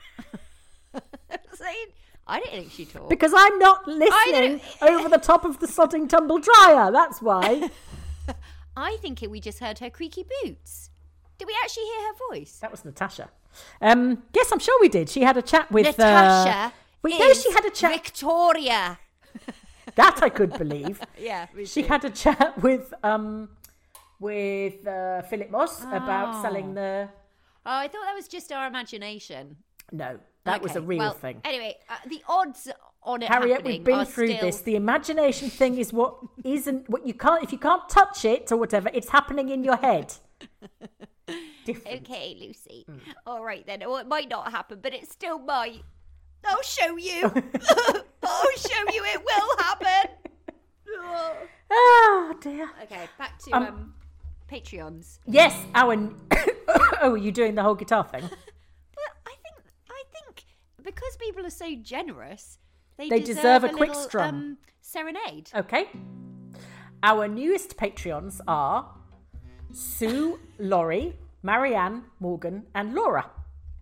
Speaker 2: I didn't think she talked.
Speaker 3: Because I'm not listening over the top of the sodding tumble dryer. That's why.
Speaker 2: I think we just heard her creaky boots. Did we actually hear her voice?
Speaker 3: That was Natasha. Yes, I'm sure we did. She had a chat with...
Speaker 2: Natasha
Speaker 3: she had a chat...
Speaker 2: Victoria.
Speaker 3: That I could believe.
Speaker 2: Yeah.
Speaker 3: She had a chat with Philip Moss about selling the...
Speaker 2: Oh, I thought that was just our imagination.
Speaker 3: No, that was a real thing.
Speaker 2: Anyway, the odds on it
Speaker 3: Harriet, we've been through this. The imagination thing is what you can't... If you can't touch it or whatever, it's happening in your head. Different.
Speaker 2: Okay, Lucy. All right then. Well, it might not happen, but it still might. I'll show you. I'll show you it will happen.
Speaker 3: Oh dear.
Speaker 2: Okay, back to Patreons.
Speaker 3: Yes, our... Oh, are you doing the whole guitar thing?
Speaker 2: Well, I think because people are so generous, they
Speaker 3: deserve a quick
Speaker 2: little,
Speaker 3: strum.
Speaker 2: Serenade.
Speaker 3: Okay. Our newest Patreons are Sue, Laurie, Marianne, Morgan, and Laura.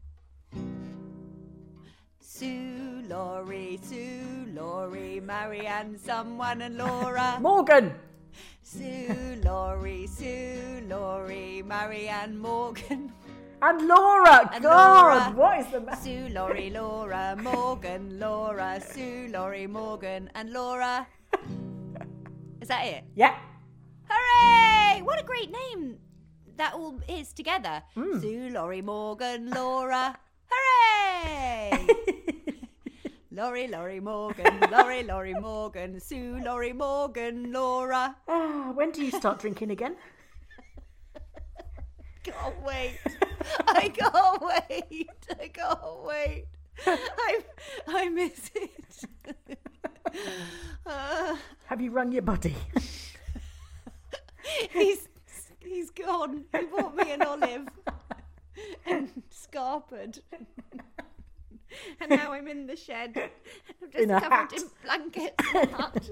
Speaker 2: Sue, Laurie, Marianne, someone, and Laura.
Speaker 3: Morgan.
Speaker 2: Sue, Laurie, Marianne, Morgan.
Speaker 3: And Laura.
Speaker 2: And
Speaker 3: God,
Speaker 2: Laura.
Speaker 3: what is the matter?
Speaker 2: Sue, Laurie, Laura, Morgan, Laura. Sue, Laurie, Morgan, and Laura. Is that it?
Speaker 3: Yeah.
Speaker 2: Hooray! What a great name that all is together. Sue, Laurie, Morgan, Laura. Hooray! Laurie, Morgan, Laurie, Morgan, Sue, Laurie, Morgan, Laura.
Speaker 3: When do you start drinking again?
Speaker 2: Can't wait. I can't wait. I miss it.
Speaker 3: Have you rung your buddy?
Speaker 2: He's gone. He bought me an olive and scarpered. And now I'm in the shed. I'm just covered in blankets and hat.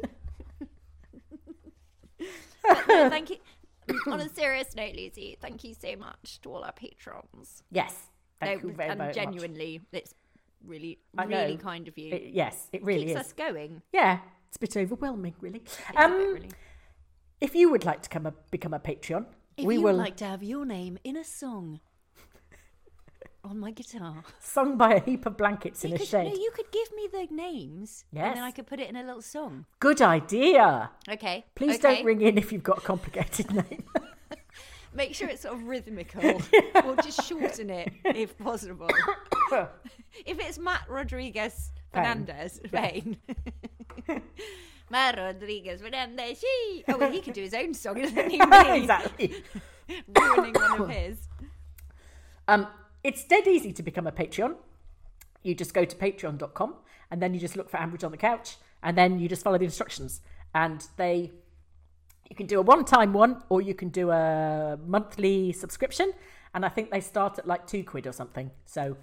Speaker 2: But no, thank you. On a serious note, Lucy, thank you so much to all our patrons.
Speaker 3: Yes. Thank you very, very
Speaker 2: genuinely,
Speaker 3: much.
Speaker 2: it's really kind of you.
Speaker 3: Yes, it really
Speaker 2: keeps
Speaker 3: is.
Speaker 2: us going.
Speaker 3: Yeah, it's a bit overwhelming, really.
Speaker 2: Really.
Speaker 3: If you would like to become a Patreon,
Speaker 2: we would like to have your name in a song on my guitar,
Speaker 3: sung by a heap of blankets in a shed.
Speaker 2: No, you could give me the names,
Speaker 3: yes,
Speaker 2: and then I could put it in a little song.
Speaker 3: Good idea.
Speaker 2: Okay.
Speaker 3: Please don't ring in if you've got a complicated name.
Speaker 2: Make sure it's sort of rhythmical, or just shorten it if possible. If it's Matt Rodriguez Fernandez, Payne. Matt Rodriguez Fernandez. Oh, well, he could do his own song, isn't he?
Speaker 3: Exactly.
Speaker 2: Ruining one of his.
Speaker 3: It's dead easy to become a Patreon. You just go to patreon.com and then you just look for Ambridge on the Couch and then you just follow the instructions. And you can do a one-time one or you can do a monthly subscription. And I think they start at like £2 or something. So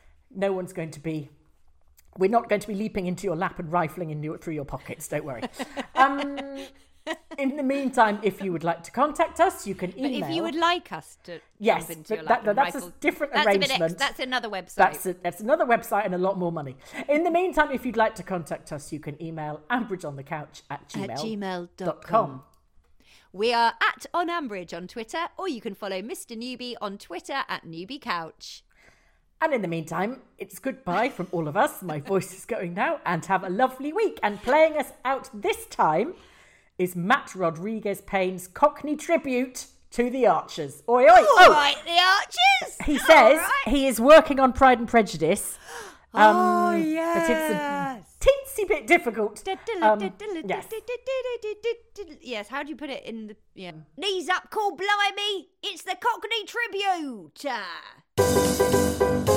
Speaker 3: we're not going to be leaping into your lap and rifling through your pockets. Don't worry. In the meantime, if you would like to contact us, you can email.
Speaker 2: But if you would like us to
Speaker 3: jump
Speaker 2: into your lap and
Speaker 3: that's
Speaker 2: rifle,
Speaker 3: a different arrangement.
Speaker 2: That's another website.
Speaker 3: That's another website and a lot more money. In the meantime, if you'd like to contact us, you can email ambridgeonthecouch@gmail.com.
Speaker 2: We are at On Ambridge on Twitter, or you can follow Mr. Newbie on Twitter at NewbieCouch.
Speaker 3: And in the meantime, it's goodbye from all of us. My voice is going now. And have a lovely week. And playing us out this time is Matt Rodriguez-Payne's Cockney tribute to the Archers. Oi, oi!
Speaker 2: All right, the Archers!
Speaker 3: He says he is working on Pride and Prejudice.
Speaker 2: Yes.
Speaker 3: But it's a teensy bit difficult. Yes.
Speaker 2: Yes, how do you put it in the... Yeah. Knees up, call blimey! It's the Cockney tribute!